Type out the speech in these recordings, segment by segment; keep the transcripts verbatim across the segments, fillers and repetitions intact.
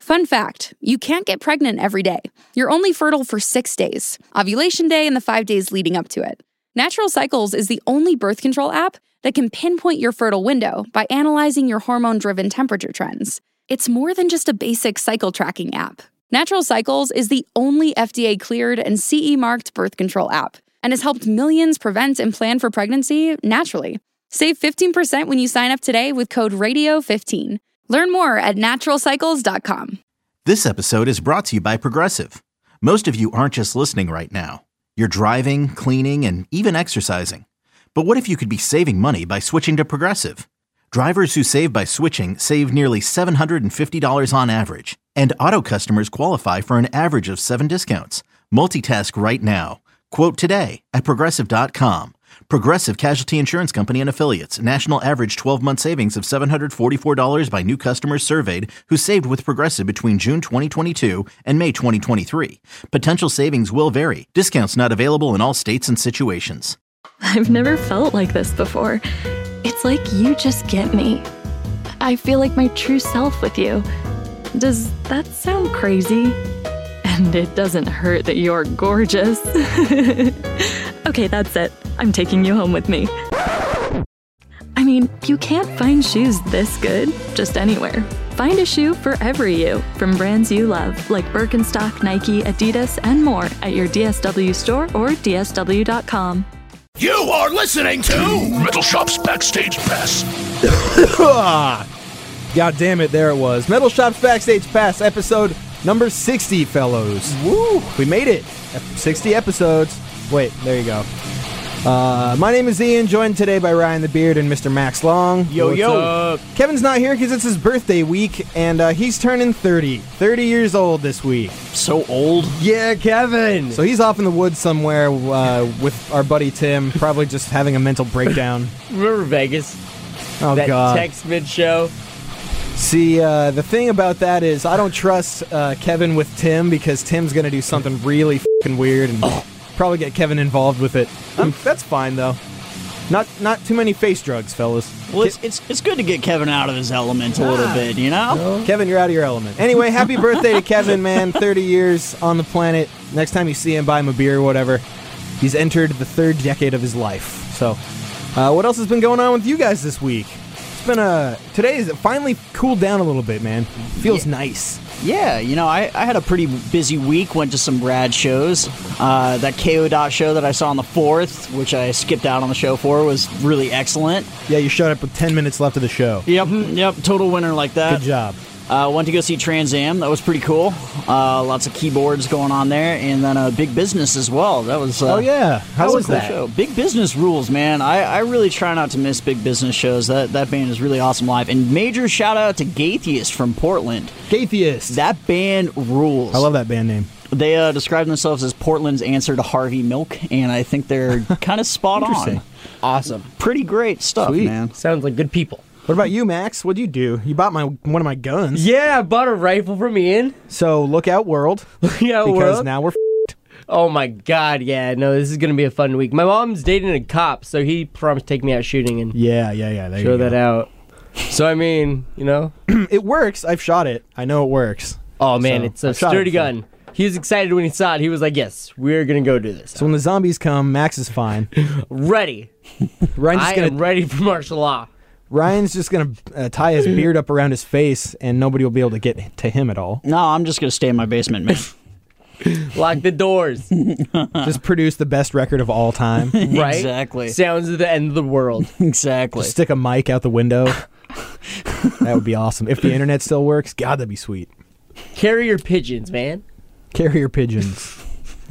Fun fact, you can't get pregnant every day. You're only fertile for six days, ovulation day and the five days leading up to it. Natural Cycles is the only birth control app that can pinpoint your fertile window by analyzing your hormone-driven temperature trends. It's more than just a basic cycle tracking app. Natural Cycles is the only F D A-cleared and C E-marked birth control app and has helped millions prevent and plan for pregnancy naturally. Save fifteen percent when you sign up today with code radio fifteen. Learn more at natural cycles dot com. This episode is brought to you by Progressive. Most of you aren't just listening right now. You're driving, cleaning, and even exercising. But what if you could be saving money by switching to Progressive? Drivers who save by switching save nearly seven hundred fifty dollars on average. And auto customers qualify for an average of seven discounts. Multitask right now. Quote today at progressive dot com. Progressive Casualty Insurance Company and Affiliates. National average twelve-month savings of seven hundred forty-four dollars by new customers surveyed who saved with Progressive between June twenty twenty-two and May twenty twenty-three. Potential savings will vary. Discounts not available in all states and situations. I've never felt like this before. It's like you just get me. I feel like my true self with you. Does that sound crazy? And it doesn't hurt that you're gorgeous. Okay, that's it. I'm taking you home with me. I mean, you can't find shoes this good just anywhere. Find a shoe for every you from brands you love, like Birkenstock, Nike, Adidas, and more at your D S W store or D S W dot com. You are listening to Metal Shop's Backstage Pass. God damn it, there it was. Metal Shop's Backstage Pass, episode number sixty, fellows. Woo! We made it. sixty episodes. Wait, there you go. Uh, my name is Ian, joined today by Ryan the Beard and Mister Max Long. Yo, What's yo. Up? Kevin's not here because it's his birthday week, and uh, he's turning thirty. thirty years old this week. So old. Yeah, Kevin! So he's off in the woods somewhere uh, with our buddy Tim, probably just having a mental breakdown. Remember Vegas? Oh, that God. text mid-show? See, uh, the thing about that is I don't trust uh, Kevin with Tim because Tim's going to do something really fucking weird and oh. probably get Kevin involved with it. Um, that's fine, though. Not not too many face drugs, fellas. Well, it's it's, it's good to get Kevin out of his element a little bit, you know? No. Kevin, you're out of your element. Anyway, happy birthday to Kevin, man. thirty years on the planet. Next time you see him, buy him a beer or whatever. He's entered the third decade of his life. So, uh, what else has been going on with you guys this week? It's been a... Today is finally cooled down a little bit, man. Feels yeah. nice. Yeah, you know, I, I had a pretty busy week, went to some rad shows. Uh, that K O Dot show that I saw on the fourth, which I skipped out on the show for, was really excellent. Yeah, you showed up with ten minutes left of the show. Yep, yep, total winner like that. Good job. Uh, went to go see Trans Am. That was pretty cool. Uh, lots of keyboards going on there. And then uh, Big Business as well. That was uh, Oh, yeah. How that was, was a cool that? show. Big Business rules, man. I, I really try not to miss Big Business shows. That that band is really awesome live. And major shout out to Gatheist from Portland. Gatheist. That band rules. I love that band name. They uh, describe themselves as Portland's answer to Harvey Milk, and I think they're kind of spot on. Awesome. Pretty great stuff, Sweet. man. Sounds like good people. What about you, Max? What'd you do? You bought my one of my guns. Yeah, I bought a rifle from Ian. So look out, world. Look out, because world. now we're f***ed. Oh my god, yeah. No, this is going to be a fun week. My mom's dating a cop, so he promised to take me out shooting and Yeah, yeah, yeah. There show you that go. out. So, I mean, you know. It works. I've shot it. I know it works. Oh, man, So, it's a I've shot sturdy it before. gun. He was excited when he saw it. He was like, yes, we're going to go do this. So when the zombies come, Max is fine. Ready. Ryan's I just gonna, am ready for martial law. Ryan's just going to uh, tie his beard up around his face, and nobody will be able to get to him at all. No, I'm just going to stay in my basement, man. Lock the doors. Just produce the best record of all time. Right? Exactly. Sounds of the end of the world. Exactly. Just stick a mic out the window. That would be awesome. If the internet still works, God, that'd be sweet. Carrier pigeons, man. Carrier pigeons.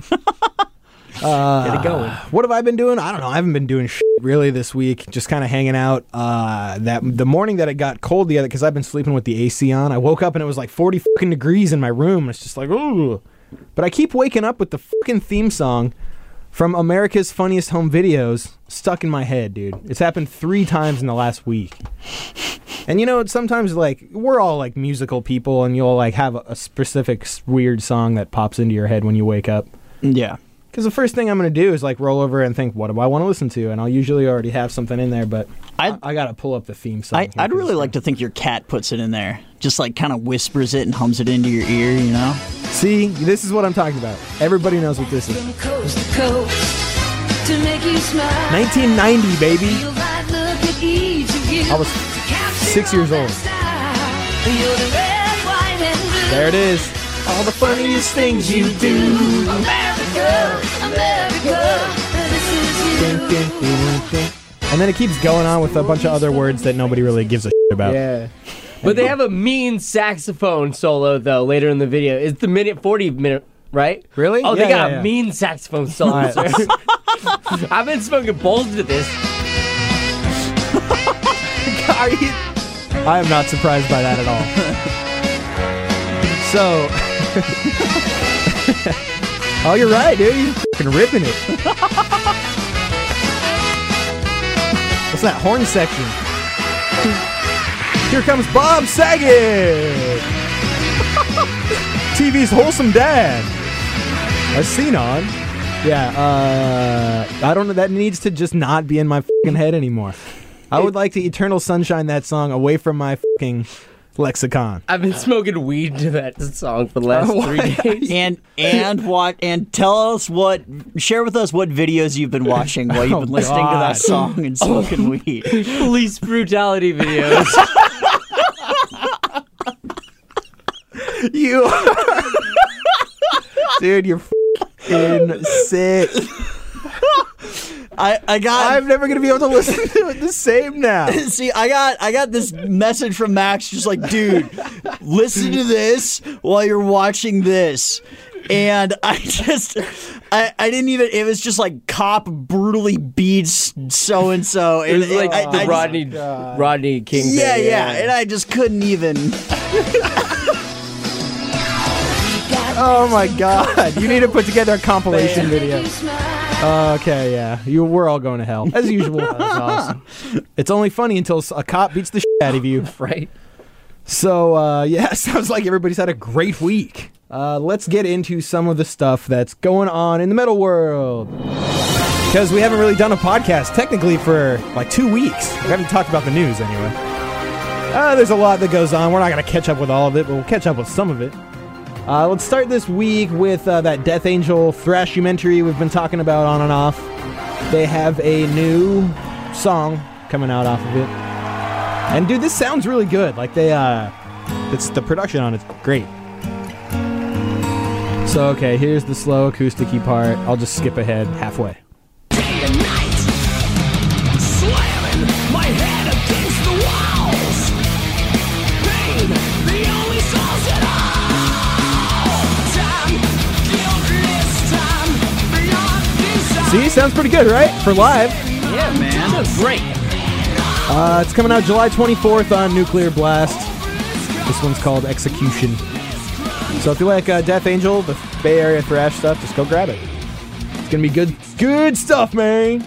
Uh, Get it going. What have I been doing? I don't know. I haven't been doing shit really this week. Just kind of hanging out. Uh, that the morning that it got cold the other, because I've been sleeping with the A C on. I woke up and it was like forty fucking degrees in my room. It's just like, ooh. But I keep waking up with the fucking theme song from America's Funniest Home Videos stuck in my head, dude. It's happened three times in the last week. And you know, sometimes like we're all like musical people, and you'll like have a, a specific s- weird song that pops into your head when you wake up. Yeah. Because the first thing I'm going to do is like roll over and think, what do I want to listen to? And I'll usually already have something in there, but I, I, I got to pull up the theme song. I, I'd really like to think your cat puts it in there. Just like kind of whispers it and hums it into your ear, you know? See, this is what I'm talking about. Everybody knows what this is. From coast to coast to make you smile. nineteen ninety, baby. Feel right, look at each of you. I was six years old. You're the red, white, and blue. There it is. All the funniest things you do. America, America, this is you. And then it keeps going on with a bunch of other words that nobody really gives a shit about. Yeah. But they have a mean saxophone solo, though, later in the video. It's the minute forty minute, right? Really? Oh, Yeah, they got yeah, yeah. a mean saxophone solo, All right, sir. I've been smoking bowls to this. Are you? I am not surprised by that at all. So, oh, you're right, dude. You're fucking ripping it. What's that horn section? Here comes Bob Saget, T V's wholesome dad. A scene on. Yeah, uh, I don't know. That needs to just not be in my fucking head anymore. I would like to Eternal Sunshine that song away from my fucking lexicon. I've been smoking weed to that song for the last Oh, three days. And and what and tell us what share with us what videos you've been watching while you've been Oh, listening to God. that song and smoking weed. Police brutality videos. You are... Dude, you're fucking sick. I, I got I'm never gonna be able to listen to it the same now. See, I got I got this message from Max just like, dude, listen to this while you're watching this. And I just I, I didn't even it was just like cop brutally beats so and so It was like I, the I just- Rodney Rodney King thing. yeah, yeah, and I just couldn't even. Oh my god. You need to put together a compilation video. Uh, okay, yeah. You we're all going to hell. As usual. That's awesome. It's only funny until a cop beats the shit out of you. Right. So, uh, yeah, sounds like everybody's had a great week. Uh, let's get into some of the stuff that's going on in the metal world. Because we haven't really done a podcast, technically, for like two weeks. We haven't talked about the news, anyway. Uh, there's a lot that goes on. We're not going to catch up with all of it, but we'll catch up with some of it. Uh, let's start this week with uh, that Death Angel Thrashumentary we've been talking about on and off. They have a new song coming out off of it. And dude, this sounds really good. Like they, uh, it's the production on it's great. So okay, here's the slow acoustic-y part. I'll just skip ahead halfway. Day and night, slamming my head against the walls. Pain, the only source at all. Time, guiltless time, beyond desire. See, sounds pretty good, right? For live. Yeah, man. That's great. Uh, it's coming out July twenty-fourth on Nuclear Blast. This one's called Execution. So if you like uh, Death Angel, the Bay Area thrash stuff, just go grab it. It's gonna be good, good stuff, man.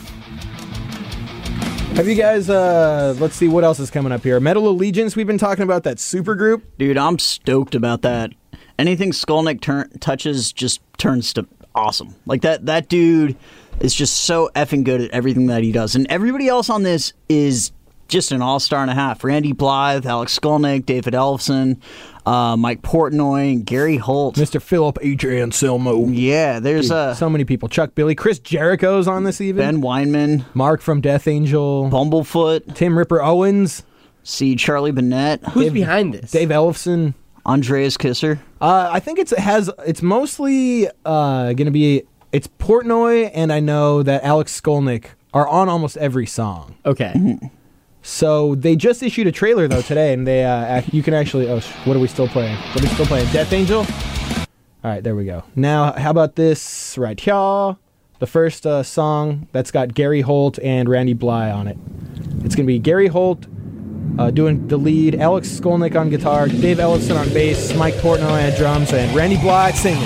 Have you guys? Uh, let's see what else is coming up here. Metal Allegiance. We've been talking about that super group. Dude, I'm stoked about that. Anything Skolnick turn, touches just turns to awesome. Like that that dude is just so effing good at everything that he does. And everybody else on this is just an all-star and a half. Randy Blythe, Alex Skolnick, David Ellefson, uh, Mike Portnoy, Gary Holt. Mister Philip H. Anselmo. Yeah, there's Dude, uh, so many people. Chuck Billy, Chris Jericho's on this even. Ben Weinman, Mark from Death Angel. Bumblefoot, Tim Ripper Owens. see Charlie Bennett, Who's Dave- behind this? Dave Ellefson. Andreas Kisser. Uh, I think it's, it has. It's mostly uh, going to be. It's Portnoy, and I know that Alex Skolnick are on almost every song. Okay. So they just issued a trailer though today, and they uh, act, you can actually. Oh, sh- what are we still playing? What are we still playing? Death Angel. All right, there we go. Now, how about this right here? The first uh, song that's got Gary Holt and Randy Blythe on it. It's gonna be Gary Holt uh, doing the lead, Alex Skolnick on guitar, Dave Ellefson on bass, Mike Portnoy on drums, and Randy Blythe singing.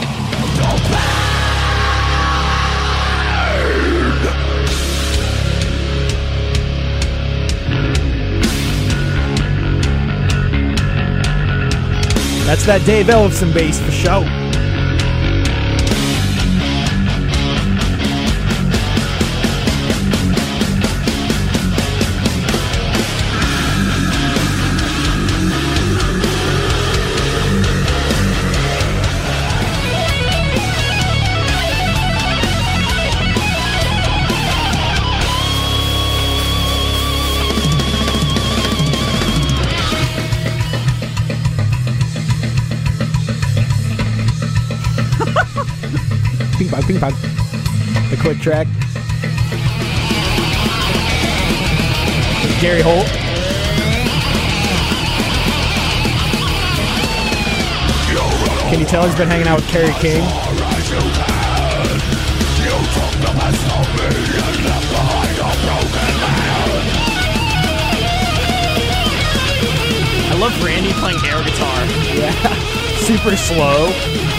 That's that Dave Ellefson bass for show. ping pong, ping pong. The click track. Gary Holt. Can you tell he's been hanging out with Kerry King? I love Randy playing air guitar. Yeah. Super slow.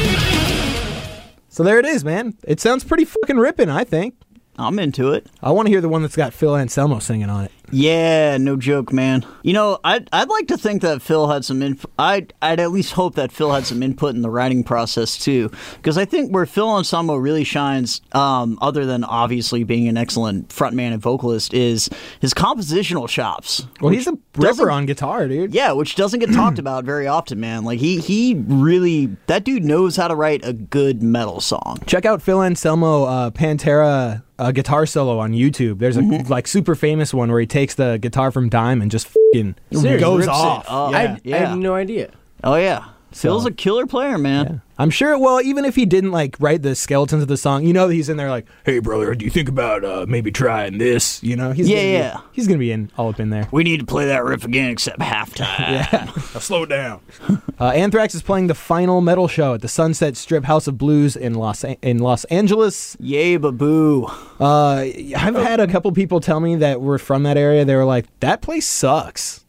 So there it is, man. It sounds pretty fucking ripping, I think. I'm into it. I want to hear the one that's got Phil Anselmo singing on it. Yeah, no joke, man. You know, I'd, I'd like to think that Phil had some input. I'd, I'd at least hope that Phil had some input in the writing process, too. Because I think where Phil Anselmo really shines, um, other than obviously being an excellent frontman and vocalist, is his compositional chops. Well, he's a ripper on guitar, dude. Yeah, which doesn't get talked about very often, man. Like, he, he really... That dude knows how to write a good metal song. Check out Phil Anselmo, uh, Pantera... a guitar solo on YouTube. There's a mm-hmm. like super famous one where he takes the guitar from Dime and just fucking Seriously, goes off. Oh, yeah. I, yeah. I had no idea. Oh yeah, So, Phil's a killer player, man. Yeah. I'm sure, well, even if he didn't, like, write the skeletons of the song, you know he's in there like, hey, brother, do you think about uh, maybe trying this? You know? He's yeah, gonna yeah. Be, he's going to be in all up in there. We need to play that riff again except halftime. Yeah. Now slow it down. uh, Anthrax is playing the final metal show at the Sunset Strip House of Blues in Los in Los Angeles. Yay, baboo. Uh, I've had a couple people tell me that were from that area. They were like, that place sucks.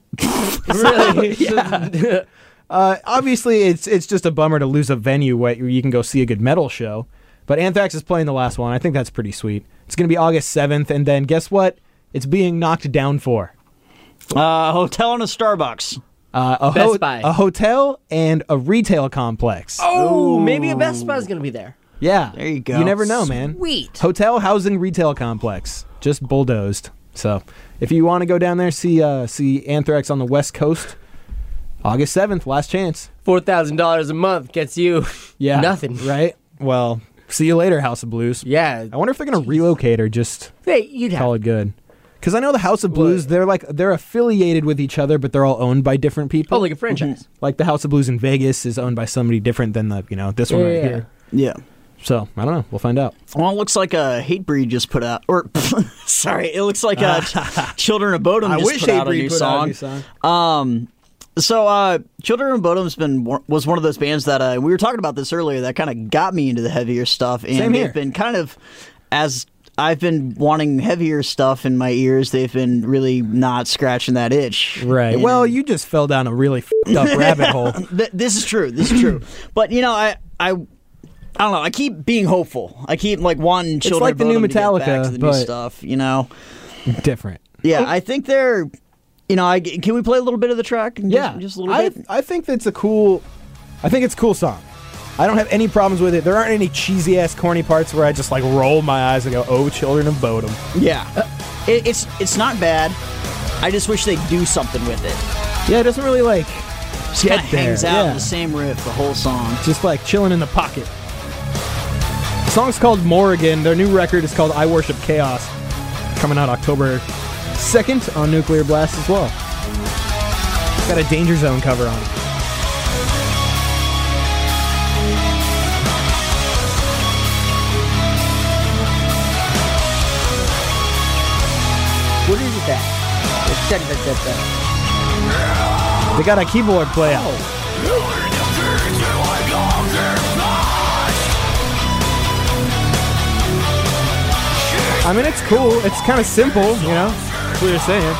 Really? Yeah. Uh, obviously, it's it's just a bummer to lose a venue where you can go see a good metal show. But Anthrax is playing the last one. I think that's pretty sweet. It's going to be August seventh, and then guess what? It's being knocked down for. Uh, hotel and a Starbucks. Uh, a, Best ho- Buy. a hotel and a retail complex. Oh, Ooh. maybe a Best Buy is going to be there. Yeah. There you go. You never know, man. Sweet. Hotel, housing, retail complex. Just bulldozed. So if you want to go down there, see uh, see Anthrax on the West Coast, August seventh, last chance. four thousand dollars a month gets you Yeah. nothing. Right? Well, see you later, House of Blues. Yeah. I wonder if they're going to relocate or just Hey, you'd have call it good. Because I know the House of Blues, they're like they're affiliated with each other, but they're all owned by different people. Oh, like a franchise. Mm-hmm. Like the House of Blues in Vegas is owned by somebody different than the, you know, this one Yeah, right yeah, here. Yeah. So, I don't know. We'll find out. Well, it looks like a Hatebreed just put out, or sorry, it looks like uh, Children of Bodom I just wish put out a Hatebreed new put out a song. new song. Um, so uh, Children of Bodom's been was one of those bands that uh, we were talking about this earlier that kind of got me into the heavier stuff, and Same here. they've been kind of as I've been wanting heavier stuff in my ears. They've been really not scratching that itch. Right. And- Well, you just fell down a really f***ed up rabbit hole. Th- this is true. This is true. But you know, I I. I don't know. I keep being hopeful. I keep like wanting Children like of the new Bodom to get Metallica, back to the new but- stuff. You know. Different. Yeah, I think they're. You know, I can we play a little bit of the track? Just, Yeah. just a little I, bit. I think that's a cool, I think it's a cool song. I don't have any problems with it. There aren't any cheesy-ass corny parts where I just like roll my eyes and go, oh, Children of Bodom. Yeah, it, it's it's not bad. I just wish they'd do something with it. Yeah, it doesn't really like Just get kind of hangs there. out Yeah. in the same riff the whole song. Just like chilling in the pocket. The song's called Morrigan. Their new record is called I Worship Chaos. Coming out October second on Nuclear Blast as well. Got a Danger Zone cover on it. What is that? That, that, that, that. They got a keyboard player. I mean, it's cool. It's kind of simple, you know? That's what you're saying.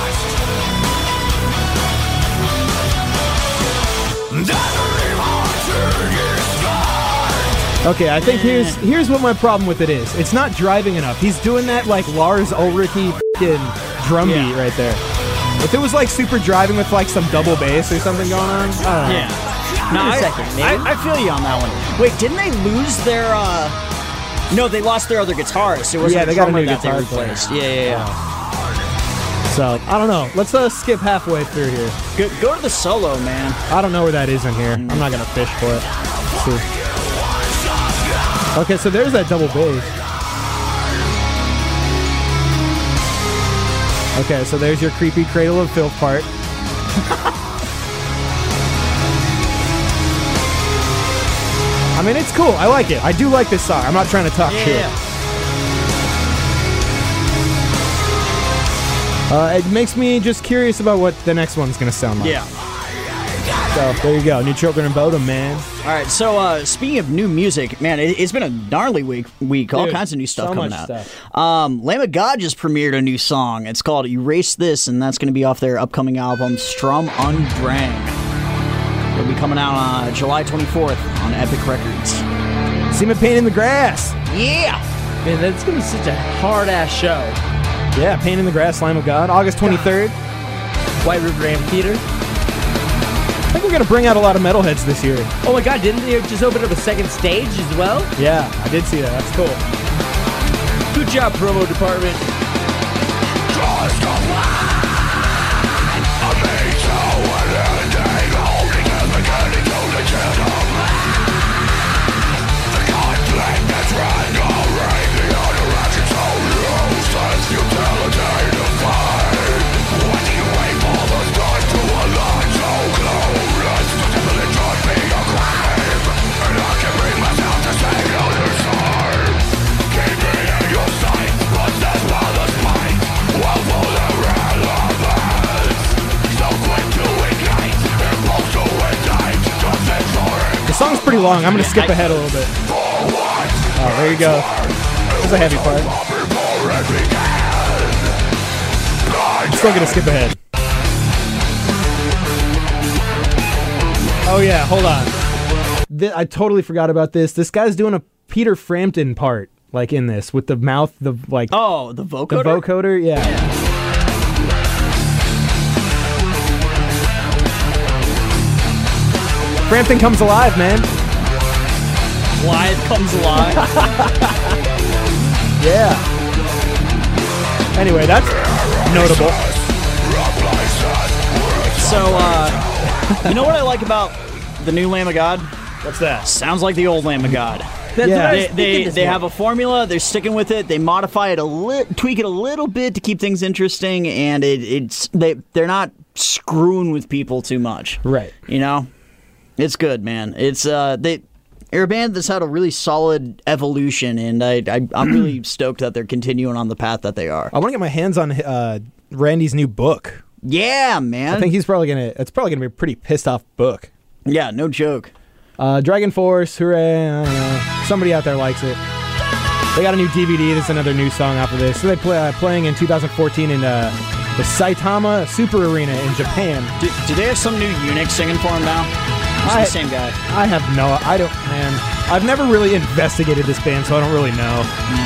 Okay, I think here's here's what my problem with it is. It's not driving enough. He's doing that like Lars Ulrich-y f***ing drum beat Yeah. right there. If it was like super driving with like some double bass or something going on, I don't know. Yeah. No, Wait a I, second, maybe? I, I feel you on that one. Wait, didn't they lose their? uh No, they lost their other guitarist. It wasn't Yeah, a they got a drummer new that they guitar player. replaced. Yeah, yeah, yeah. So I don't know. Let's uh, skip halfway through here. Go, go to the solo, man. I don't know where that is in here. I'm not gonna fish for it. Let's see. Okay, so there's that double bass. Okay, so there's your creepy Cradle of Filth part. I I mean, it's cool. I like it. I do like this song. I'm not trying to talk Yeah. shit. Uh, it makes me just curious about what the next one's going to sound like. Yeah. So, there you go. New Children of Bodom, man. All right, so uh, speaking of new music, man, it, it's been a gnarly week. Week, all Dude, kinds of new stuff so coming much out. stuff. Um, Lamb of God just premiered a new song. It's called "Erase This," and that's going to be off their upcoming album "Strum Undrang." It'll be coming out on uh, July twenty-fourth on Epic Records. See me painting the grass. Yeah, Man, that's gonna be such a hard ass show. Yeah, Pain in the Grass, Lamb of God, August twenty-third. White River Amphitheater. I think we're going to bring out a lot of metalheads this year. Oh my God! Didn't they just open up a second stage as well? Yeah, I did see that. That's cool. Good job, promo department. The song's pretty long. I'm going to skip ahead a little bit. Oh, there you go. There's a heavy part. I'm still going to skip ahead. Oh, yeah. Hold on. Th- I totally forgot about this. This guy's doing a Peter Frampton part, like, in this, with the mouth, the, like... Oh, the vocoder? The vocoder, yeah. yeah. Frampton comes alive, man. Wyatt comes alive. Yeah. Anyway, that's notable. So, uh, you know what I like about the new Lamb of God? What's that? Sounds like the old Lamb of God. That's Yeah. what I was They thinking they, this they morning. have a formula. They're sticking with it. They modify it a little, tweak it a little bit to keep things interesting, and it, it's they they're not screwing with people too much. Right. You know, it's good, man. It's uh they. They're a band that's had a really solid evolution, and I, I, I'm really stoked that they're continuing on the path that they are. I want to get my hands on uh, Randy's new book. Yeah, man. I think he's probably gonna. It's probably gonna be a pretty pissed off book. Yeah, no joke. Uh, Dragon Force, hooray! I don't know. Somebody out there likes it. They got a new D V D. There's another new song off of this. So they play uh, playing in two thousand fourteen in uh, the Saitama Super Arena in Japan. Do, do they have some new eunuch singing for him now? It's I- the same guy. I have no. I don't. Man, I've never really investigated this band, so I don't really know.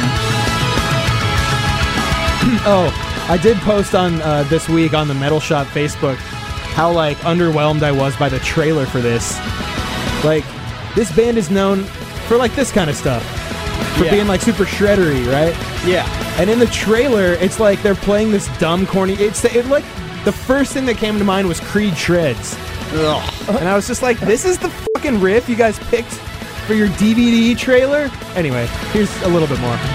Oh, I did post on uh, this week on the Metal Shop Facebook how like underwhelmed I was by the trailer for this. Like, this band is known for like this kind of stuff, for Yeah. being like super shreddery, right? Yeah. And in the trailer, it's like they're playing this dumb, corny. It's it like the first thing that came to mind was Creed Shreds, Ugh. and I was just like, this is the fucking riff you guys picked for your D V D trailer. Anyway, here's a little bit more.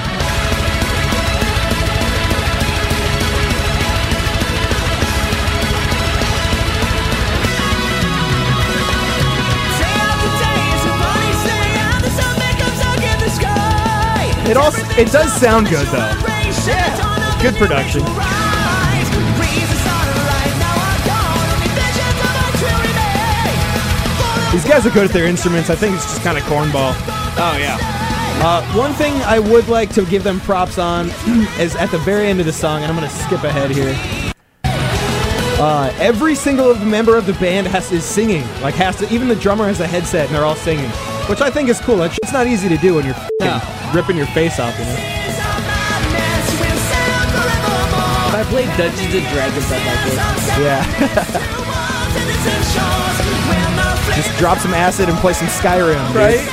It also it does sound good though. Good production. These guys are good at their instruments. I think it's just kind of cornball. Oh, yeah. Uh, one thing I would like to give them props on is at the very end of the song, and I'm going to skip ahead here. Uh, every single member of the band has is singing. Like has to. Even the drummer has a headset, and they're all singing, which I think is cool. Like, it's not easy to do when you're No. ripping your face off. You know. If I played Dungeons and Dragons, I'd like it. Yeah. Just drop some acid and play some Skyrim, dude. Right?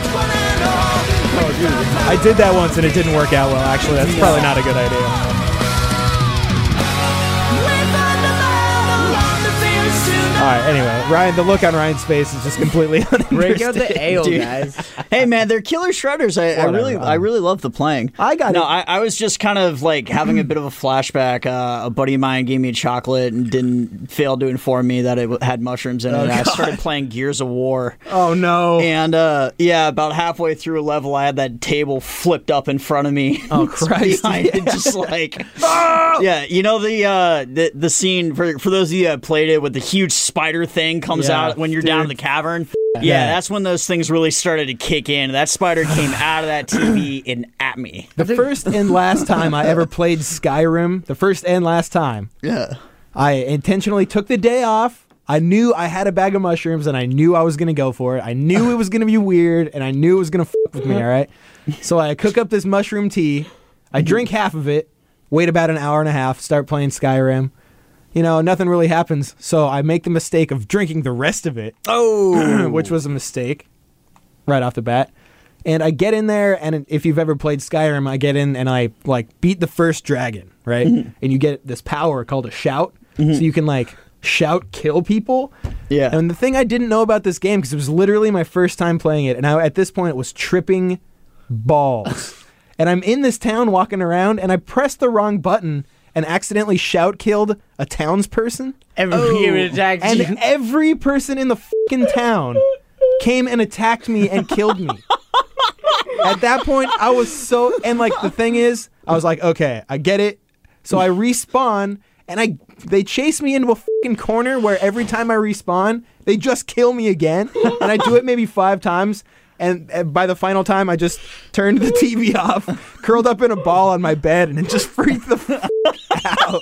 I did that once and it didn't work out well, actually. That's probably not a good idea. Alright, anyway, Ryan, the look on Ryan's face is just completely uninteresting. Break out the ale, Dude. guys. Hey man, they're killer shredders. I, I Whatever, really, um, I really love the playing. I got no, it. I, I was just kind of like having a bit of a flashback. Uh, a buddy of mine gave me a chocolate and didn't fail to inform me that it w- had mushrooms in it. Oh, and I God. started playing Gears of War. Oh no! And uh, yeah, about halfway through a level, I had that table flipped up in front of me. Oh, Christ. Behind it, just like, yeah, you know the uh, the the scene for for those of you that played it, with the huge spider thing comes Yeah, out when you're down in dude. the cavern. Yeah, Yeah. that's when those things really started to kick in. That spider came out of that T V and at me. The first and last time I ever played Skyrim, the first and last time, Yeah. I intentionally took the day off. I knew I had a bag of mushrooms, and I knew I was going to go for it. I knew it was going to be weird, and I knew it was going to fuck with me, all right? So I cook up this mushroom tea. I drink half of it, wait about an hour and a half, start playing Skyrim. You know, nothing really happens. So I make the mistake of drinking the rest of it, Oh. which was a mistake right off the bat. And I get in there, and if you've ever played Skyrim, I get in and I like beat the first dragon, right? And you get this power called a shout, so you can like shout kill people. Yeah. And the thing I didn't know about this game, because it was literally my first time playing it, and I, at this point it was tripping balls. And I'm in this town walking around, and I pressed the wrong button and accidentally shout killed a townsperson. Every human attacks And you. every person in the fucking town came and attacked me and killed me. At that point, I was so... And, like, the thing is, I was like, okay, I get it. So I respawn, and I they chase me into a fucking corner where every time I respawn, they just kill me again. And I do it maybe five times. And uh, by the final time, I just turned the T V off, curled up in a ball on my bed, and it just freaked the f- out.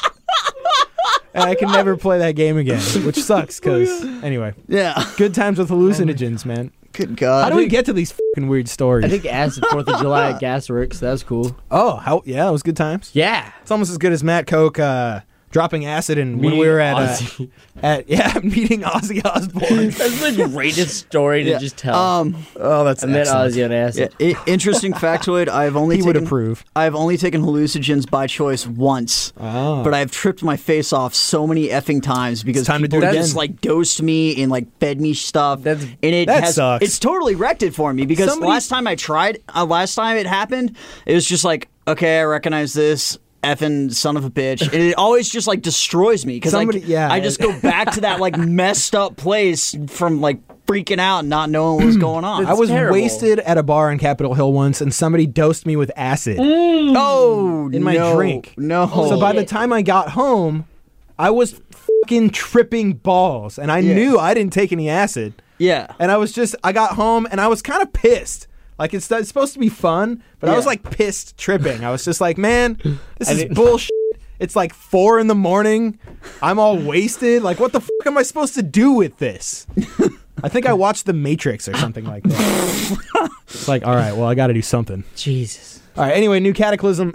And I can never play that game again, which sucks, because, anyway, Yeah. good times with hallucinogens, man. Good God. How do we get to these fucking weird stories? I think acid Fourth of July at Gasworks. That was cool. oh, how, yeah, it was good times. Yeah. It's almost as good as Matt Koch uh, dropping acid and when we were at, uh, Ozzy. at yeah, meeting Ozzy Osbourne. That's the greatest story to Yeah. just tell. Um, Oh, that's I met excellent. Ozzy on acid. yeah, i- interesting factoid. I've only He taken, would approve. I've only taken hallucinogens by choice once, Oh. but I've tripped my face off so many effing times because It's time to people do it just again. like dosed me and like fed me stuff. That's- and it That has, sucks. It's totally wrecked it for me because Somebody- last time I tried, uh, last time it happened, it was just like, okay, I recognize this. Effing son of a bitch. And it always just like destroys me because Somebody- like, yeah. I just go back to that like messed up place from like freaking out and not knowing what was going on. I was terrible. wasted at a bar on Capitol Hill once, and somebody dosed me with acid Oh, in my no, drink. No. So by the time I got home, I was fucking tripping balls, and I Yeah. knew I didn't take any acid. yeah. And I was just, I got home, and I was kind of pissed. Like, it's, it's supposed to be fun, but I was Yeah. like pissed tripping. I was just like, man, this is didn't- bullshit. It's like four in the morning. I'm all wasted. Like, what the fuck am I supposed to do with this? I think I watched The Matrix or something like that. It's like, all right, well, I got to do something. Jesus. All right, anyway, New Cataclysm,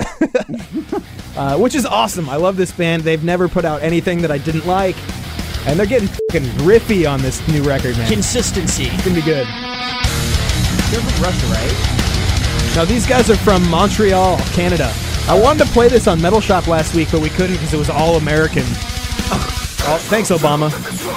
uh, which is awesome. I love this band. They've never put out anything that I didn't like, and they're getting fucking riffy on this new record, man. Consistency. It's gonna be good. You're from Russia, right? Now, these guys are from Montreal, Canada. I wanted to play this on Metal Shop last week, but we couldn't because it was all American. Oh, thanks, Obama.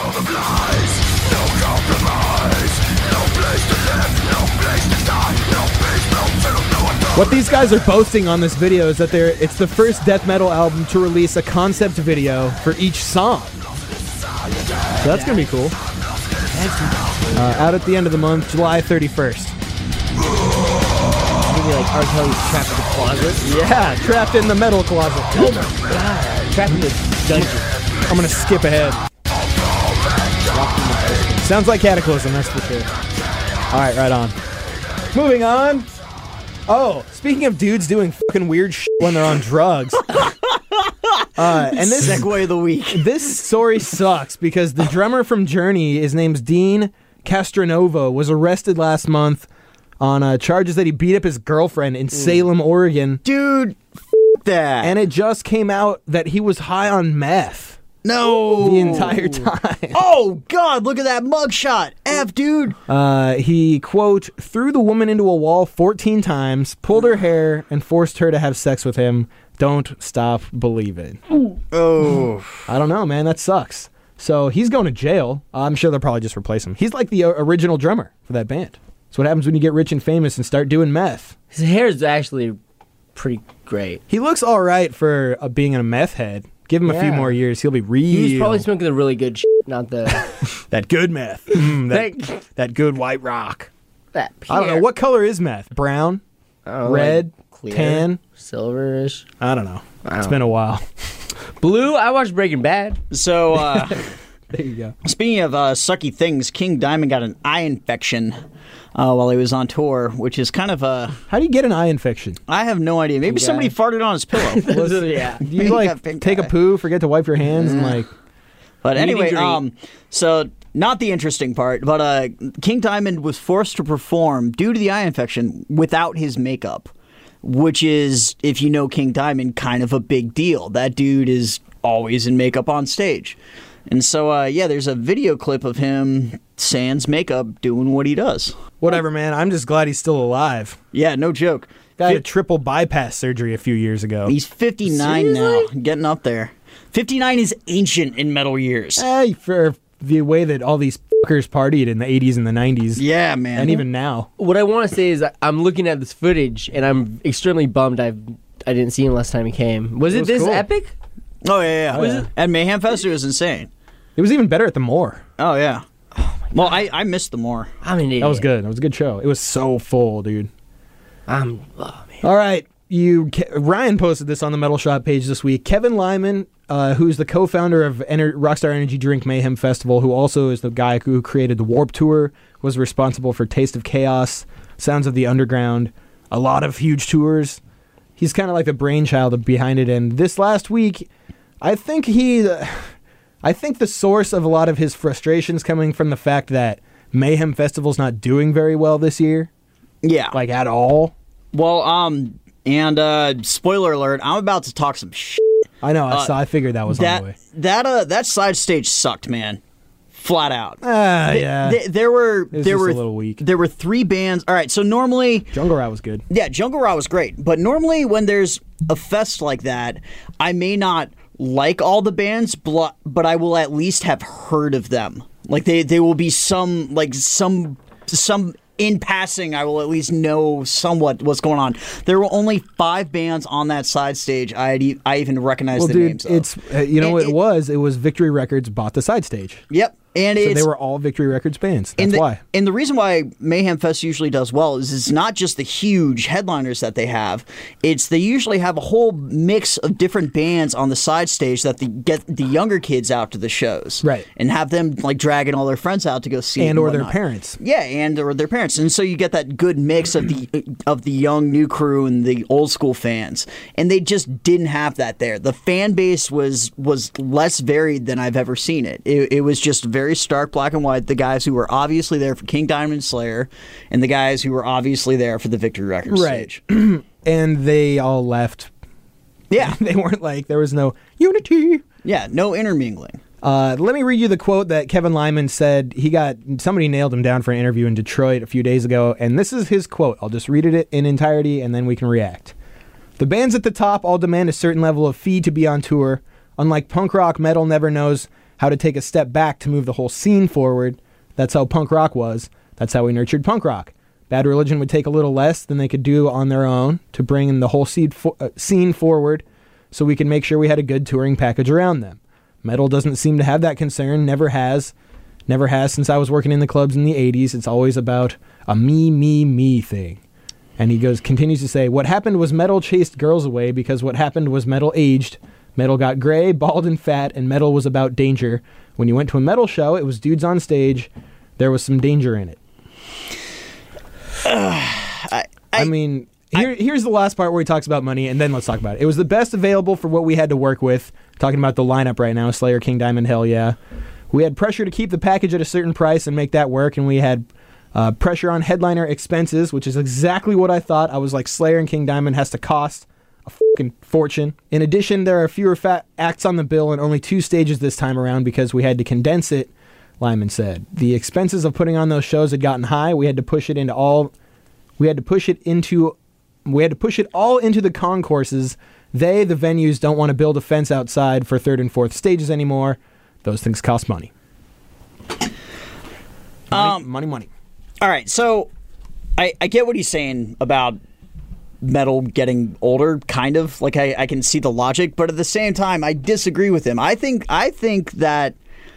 What these guys are boasting on this video is that they're it's the first death metal album to release a concept video for each song. So that's gonna be cool. Uh, out at the end of the month, July thirty-first. Maybe like R. Kelly's trapped in the closet. Yeah, trapped in the metal closet. Oh my god. Trapped in the dungeon. I'm gonna skip ahead. Sounds like Cataclysm, that's for sure. All right, right on. Moving on. Oh, speaking of dudes doing fucking weird shit when they're on drugs. Uh, and this Segue of the week. this story sucks because the drummer from Journey, his name's Dean Castronova, was arrested last month on uh, charges that he beat up his girlfriend in Salem, Oregon. Dude, f- that. And it just came out that he was high on meth no. the entire time. Oh, God, look at that mugshot. F, dude. Uh, he, quote, threw the woman into a wall fourteen times, pulled her hair, and forced her to have sex with him. Don't stop believing. Oh. I don't know, man. That sucks. So he's going to jail. I'm sure they'll probably just replace him. He's like the uh, original drummer for that band. That's what happens when you get rich and famous and start doing meth. His hair is actually pretty great. He looks all right for uh, being a meth head. Give him a few Yeah. more years. He'll be real. He was probably smoking the really good shit, not the... that good meth. Mm, that, that, that good white rock. that I don't know. What color is meth? Brown? Oh, Red? like clear, Tan? silverish. I don't know. I It's don't been a while. Blue? I watched Breaking Bad. So, uh, There you go. speaking of uh, sucky things, King Diamond got an eye infection uh, while he was on tour, which is kind of a... How do you get an eye infection? I have no idea. Maybe Guy. somebody farted on his pillow. yeah. Do you He like got pink take eye. a poo, forget to wipe your hands, and like... But Meat anyway, and drink. um, so not the interesting part, but uh, King Diamond was forced to perform due to the eye infection without his makeup, which is, if you know King Diamond, kind of a big deal. That dude is always in makeup on stage. And so, uh, yeah, there's a video clip of him sans makeup doing what he does. Whatever, man. I'm just glad he's still alive. Yeah, no joke. Got a triple bypass surgery a few years ago. He's fifty-nine now, getting up there. fifty-nine is ancient in metal years. Eh, for the way that all these fuckers partied in the eighties and the nineties. Yeah, man. And even now. What I want to say is I'm looking at this footage, and I'm extremely bummed I've, I didn't see him last time he came. Was it, was this cool. epic? Oh, yeah, yeah. Was it? At Mayhem Fest, it was insane. It was even better at the Moore. Oh, yeah. Well, I, I missed the more. I'm an idiot. That was good. That was a good show. It was so full, dude. I'm, oh, man. All right. You Ke- Ryan posted this on the Metal Shop page this week. Kevin Lyman, uh, who's the co-founder of Ener- Rockstar Energy Drink Mayhem Festival, who also is the guy who created the Warp Tour, was responsible for Taste of Chaos, Sounds of the Underground, a lot of huge tours. He's kind of like the brainchild behind it. And this last week, I think he, uh, I think the source of a lot of his frustrations coming from the fact that Mayhem Festival's not doing very well this year, Yeah. like at all. Well, um, and uh, spoiler alert, I'm about to talk some shit. I know. I Uh, saw. I figured that was on the That way. that uh that side stage sucked, man. Flat out. Ah, Th- yeah. th- there were was there just were a little weak. there were three bands. All right, so normally Jungle Rat was good. yeah, Jungle Raw was great, but normally when there's a fest like that, I may not like all the bands, bl- but I will at least have heard of them. Like they they will be some like some some in passing, I will at least know somewhat what's going on. There were only five bands on that side stage. I e- I even recognized Well, the dude, names of. it's uh, you know And what it it- was. It was Victory Records bought the side stage, Yep, and so it's they were all Victory Records bands. That's and the, why. And the reason why Mayhem Fest usually does well is it's not just the huge headliners that they have. It's they usually have a whole mix of different bands on the side stage that they get the younger kids out to the shows, Right. And have them like dragging all their friends out to go see it And or their whatnot. parents. Yeah, and or their parents, and so you get that good mix of the of the young new crew and the old school fans, and they just didn't have that there. The fan base was was less varied than I've ever seen it. It, it was just very stark black and white. The guys who were obviously there for King Diamond Slayer, and the guys who were obviously there for the Victory Records Right. stage. And they all left. Yeah, They weren't like there was no unity. yeah, no intermingling. Uh, let me read you the quote that Kevin Lyman said. He got somebody nailed him down for an interview in Detroit a few days ago, and this is his quote. I'll just read it in entirety, and then we can react. The bands at the top all demand a certain level of fee to be on tour. Unlike punk rock, metal never knows how to take a step back to move the whole scene forward. That's how punk rock was. That's how we nurtured punk rock. Bad Religion would take a little less than they could do on their own to bring in the whole seed fo- uh, scene forward, so we could make sure we had a good touring package around them. Metal doesn't seem to have that concern, never has. Never has since I was working in the clubs in the eighties. It's always about a me, me, me thing. And he goes, continues to say, what happened was metal chased girls away because what happened was metal aged. Metal got gray, bald, and fat, and metal was about danger. When you went to a metal show, it was dudes on stage. There was some danger in it. Uh, I, I, I mean, here, here's the last part where he talks about money, and then let's talk about it. It was the best available for what we had to work with. Talking about the lineup right now, Slayer, King Diamond, hell yeah. We had pressure to keep the package at a certain price and make that work, and we had uh, pressure on headliner expenses, which is exactly what I thought. I was like, Slayer and King Diamond has to cost a fucking fortune. In addition, there are fewer fat acts on the bill and only two stages this time around because we had to condense it, Lyman said. The expenses of putting on those shows had gotten high. We had to push it into all... We had to push it into... We had to push it all into the concourses. They, the venues, don't want to build a fence outside for third and fourth stages anymore. those things cost money. Money, um, money, money. All right, so I, I get what he's saying about metal getting older, kind of. Like, I, I can see the logic, but at the same time, I disagree with him. I think I think that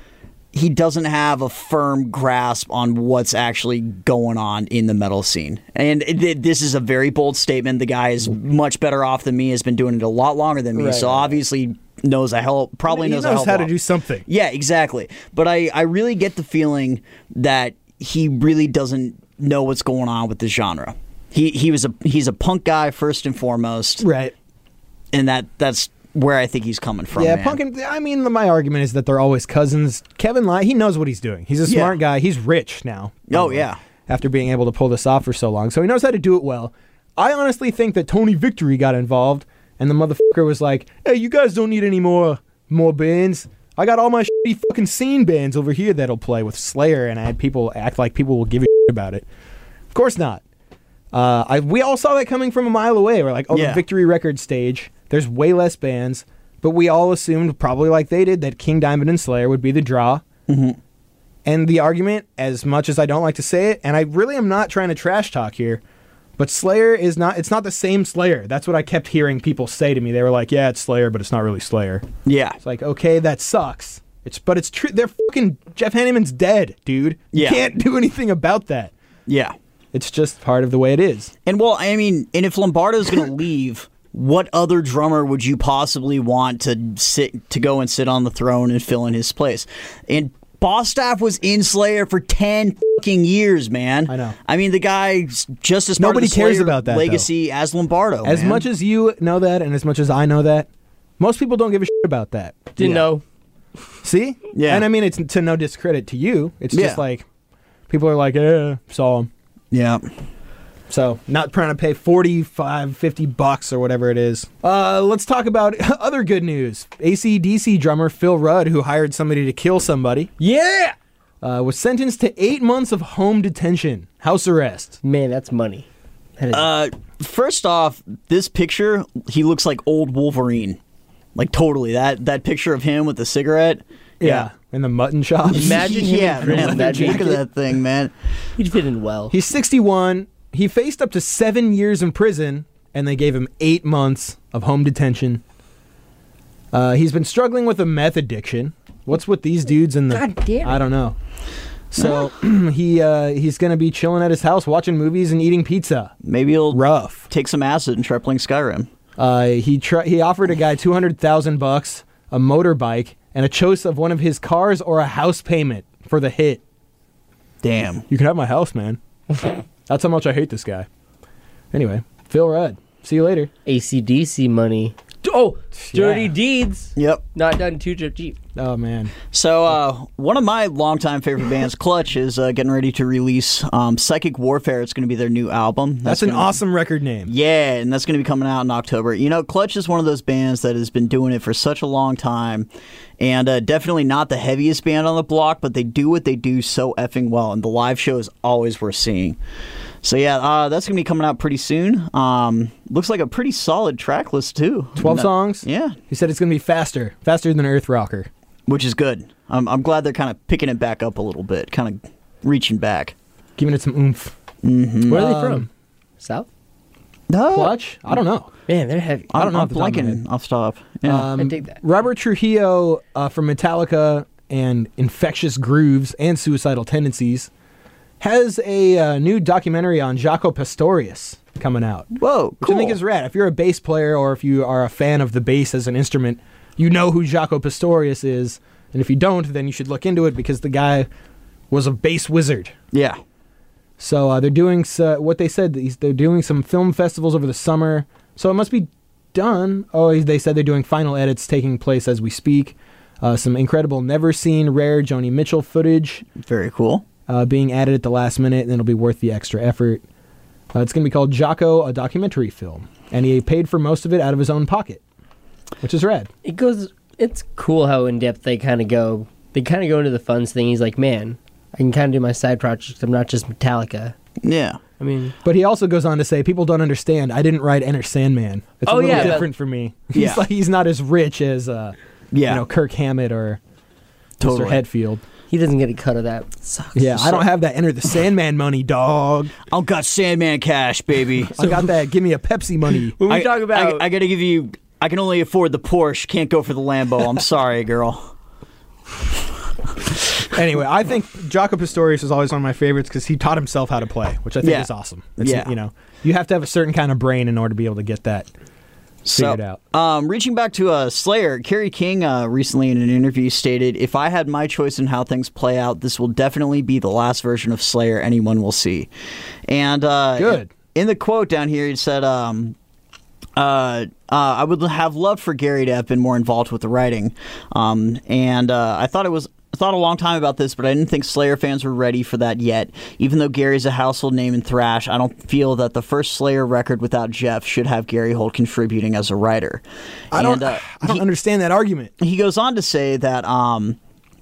he doesn't have a firm grasp on what's actually going on in the metal scene. And it, it, this is a very bold statement. The guy is much better off than me, has been doing it a lot longer than me, right, so right. obviously knows a hell, probably he knows, knows a hell how lot. to do something. Yeah, exactly. But I, I really get the feeling that he really doesn't know what's going on with the genre. He he was a he's a punk guy first and foremost, right? And that that's where I think he's coming from. Yeah, man. punk. And, I mean, my argument is that they're always cousins. Kevin Lai, he knows what he's doing. He's a smart yeah. guy. He's rich now. Oh yeah, after being able to pull this off for so long, so he knows how to do it well. I honestly think that Tony Victory got involved, and the motherfucker was like, "Hey, you guys don't need any more more bands. I got all my shitty fucking scene bands over here that'll play with Slayer," and I had people act like people will give a shit about it. Of course not. Uh, I we all saw that coming from a mile away. We're like, oh, yeah. the Victory Records stage, there's way less bands, but we all assumed, probably like they did, that King Diamond and Slayer would be the draw. Mm-hmm. And the argument, as much as I don't like to say it, and I really am not trying to trash talk here, but Slayer is not, it's not the same Slayer. That's what I kept hearing people say to me. They were like, yeah, it's Slayer, but it's not really Slayer. Yeah. It's like, okay, that sucks. It's But it's true. They're fucking, Jeff Hanneman's dead, dude. You yeah. can't do anything about that. Yeah. It's just part of the way it is. And well, I mean, and if Lombardo's going to leave, what other drummer would you possibly want to sit to go and sit on the throne and fill in his place? And Bosstaff was in Slayer for ten fucking years, man. I know. I mean, the guy's just as part Nobody of the cares Slayer about that legacy though. as Lombardo. As man. much as you know that, and as much as I know that, most people don't give a shit about that. Didn't yeah. know. See? Yeah. And I mean, it's to no discredit to you. It's yeah. just like people are like, eh, saw him. Yeah. So, not trying to pay forty-five, fifty bucks or whatever it is. Uh, let's talk about other good news. A C D C drummer Phil Rudd, who hired somebody to kill somebody, Yeah! uh, was sentenced to eight months of home detention, house arrest. Man, that's money. That is Uh, first off, this picture, he looks like old Wolverine. Like, totally. That that picture of him with the cigarette. Yeah. In the mutton shop. Imagine him yeah, in prison man, with that look at jacket. that thing, man. He'd fit in well. He's sixty-one. He faced up to seven years in prison, and they gave him eight months of home detention. Uh, he's been struggling with a meth addiction. What's with these dudes in the... God damn it. I don't know. So he uh, he's going to be chilling at his house, watching movies and eating pizza. Maybe he'll Rough. take some acid and try playing Skyrim. Uh, he tr- he offered a guy two hundred thousand bucks, a motorbike, and a choice of one of his cars or a house payment for the hit. Damn. You can have my house, man. That's how much I hate this guy. Anyway, Phil Rudd. See you later. A C D C money. Oh, Dirty Yeah. Deeds. Yep. Not done too cheap. Oh, man. So, uh, one of my longtime favorite bands, Clutch, is uh, getting ready to release um, Psychic Warfare. It's going to be their new album. That's, an gonna, awesome record name. Yeah, and that's going to be coming out in October. You know, Clutch is one of those bands that has been doing it for such a long time, and uh, definitely not the heaviest band on the block, but they do what they do so effing well, and the live show is always worth seeing. So yeah, uh, that's going to be coming out pretty soon. Um, looks like a pretty solid track list, too. twelve No- songs? Yeah, He said it's going to be faster. Faster than Earth Rocker. which is good. I'm, I'm glad they're kind of picking it back up a little bit, kind of reaching back. Giving it some oomph. Mm-hmm. Where are they Um, from? South? No, Clutch? I don't know. Man, they're heavy. I I don't don't know know. off the top of my Blanking head. off top. Yeah. Um, I dig that. Robert Trujillo uh, from Metallica and Infectious Grooves and Suicidal Tendencies has a uh, new documentary on Jaco Pastorius coming out. Whoa, Which cool. I think is rad. If you're a bass player or if you are a fan of the bass as an instrument, you know who Jaco Pastorius is. And if you don't, then you should look into it because the guy was a bass wizard. Yeah. So uh, they're doing uh, what they said. These- They're doing some film festivals over the summer. So it must be done. Oh, they said they're doing final edits taking place as we speak. Uh, some incredible, never seen, rare Joni Mitchell footage Very cool. uh, being added at the last minute, and it'll be worth the extra effort. Uh, it's going to be called Jaco, a documentary film, and he paid for most of it out of his own pocket, which is rad. It goes. It's cool how in depth they kind of go. They kind of go into the fun thing. He's like, man, I can kind of do my side projects. I'm not just Metallica. Yeah. I mean, But he also goes on to say, people don't understand. I didn't write Enter Sandman. It's Oh, a little yeah, but- different for me. He's Yeah. like he's not as rich as uh, Yeah. you know Kirk Hammett or Totally. Mister Hetfield. He doesn't get a cut of that. Sucks. Yeah, I don't have that Enter the Sandman money, dog. I got Sandman cash, baby. I got that give me a Pepsi money. When we I, talk about, I, I gotta give you. I can only afford the Porsche. Can't go for the Lambo. I'm sorry, girl. Anyway, I think Jaco Pastorius is always one of my favorites because he taught himself how to play, which I think Yeah. is awesome. It's, Yeah. You know, you have to have a certain kind of brain in order to be able to get that figured so, out. Um, reaching back to uh, Slayer, Kerry King uh, recently in an interview stated, "If I had my choice in how things play out, this will definitely be the last version of Slayer anyone will see." And uh, Good. In the quote down here, he said, um, uh, uh, "I would have loved for Gary to have been more involved with the writing, um, and uh, I thought it was." I thought a long time about this, but I didn't think Slayer fans were ready for that yet. Even though Gary's a household name in thrash, I don't feel that the first Slayer record without Jeff should have Gary Holt contributing as a writer." I don't, And, uh, I don't he, understand that argument. he goes on to say that, um,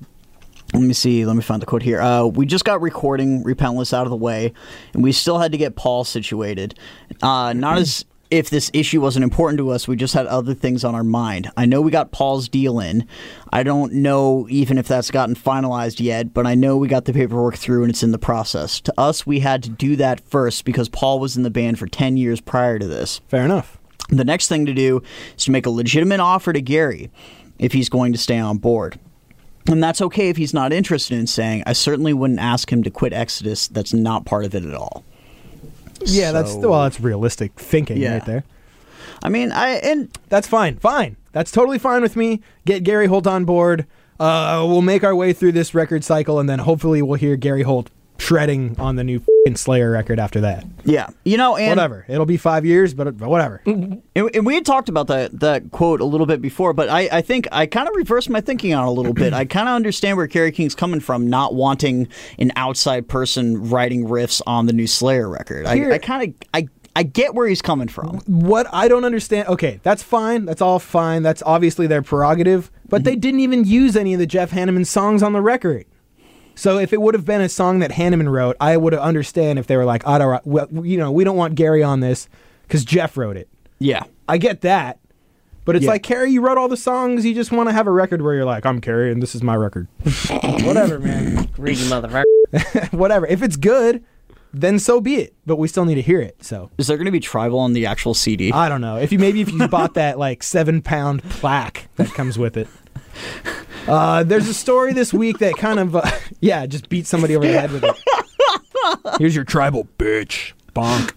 let me see, let me find the quote here. Uh, we just got recording Repentless out of the way, and we still had to get Paul situated. Uh, not as if this issue wasn't important to us, we just had other things on our mind. I know we got Paul's deal in. I don't know even if that's gotten finalized yet, but I know we got the paperwork through and it's in the process. To us, we had to do that first because Paul was in the band for ten years prior to this. Fair enough. The next thing to do is to make a legitimate offer to Gary if he's going to stay on board. And that's okay if he's not interested in saying, I certainly wouldn't ask him to quit Exodus. That's not part of it at all. Yeah, that's So- well, that's realistic thinking Yeah. right there. I mean, I and That's fine. Fine. That's totally fine with me. Get Gary Holt on board. Uh, we'll make our way through this record cycle, and then hopefully we'll hear Gary Holt shredding on the new f***ing Slayer record after that. yeah, you know, and Whatever. It'll be five years, but but whatever. And, and we had talked about that that quote a little bit before, but I, I think I kind of reversed my thinking on it a little bit. I kind of understand where Kerry King's coming from, not wanting an outside person writing riffs on the new Slayer record. Here- I, I kind of I, I get where he's coming from. What I don't understand. Okay, that's fine. That's all fine. That's obviously their prerogative. But they didn't even use any of the Jeff Hanneman songs on the record. So if it would have been a song that Hanneman wrote, I would have understand if they were like, I don't, well, you know, we don't want Gary on this because Jeff wrote it. Yeah. I get that. But it's Yeah. like, Carrie, you wrote all the songs. You just want to have a record where you're like, I'm Carrie and this is my record. Whatever, man. greedy motherfucker. Whatever. If it's good, then so be it. But we still need to hear it. So Is there going to be Tribal on the actual C D? I don't know. If you maybe if you bought that like seven pound plaque that comes with it. Uh, there's a story this week that kind of uh, yeah, just beat somebody over the head with it. Here's your tribal bitch. Bonk.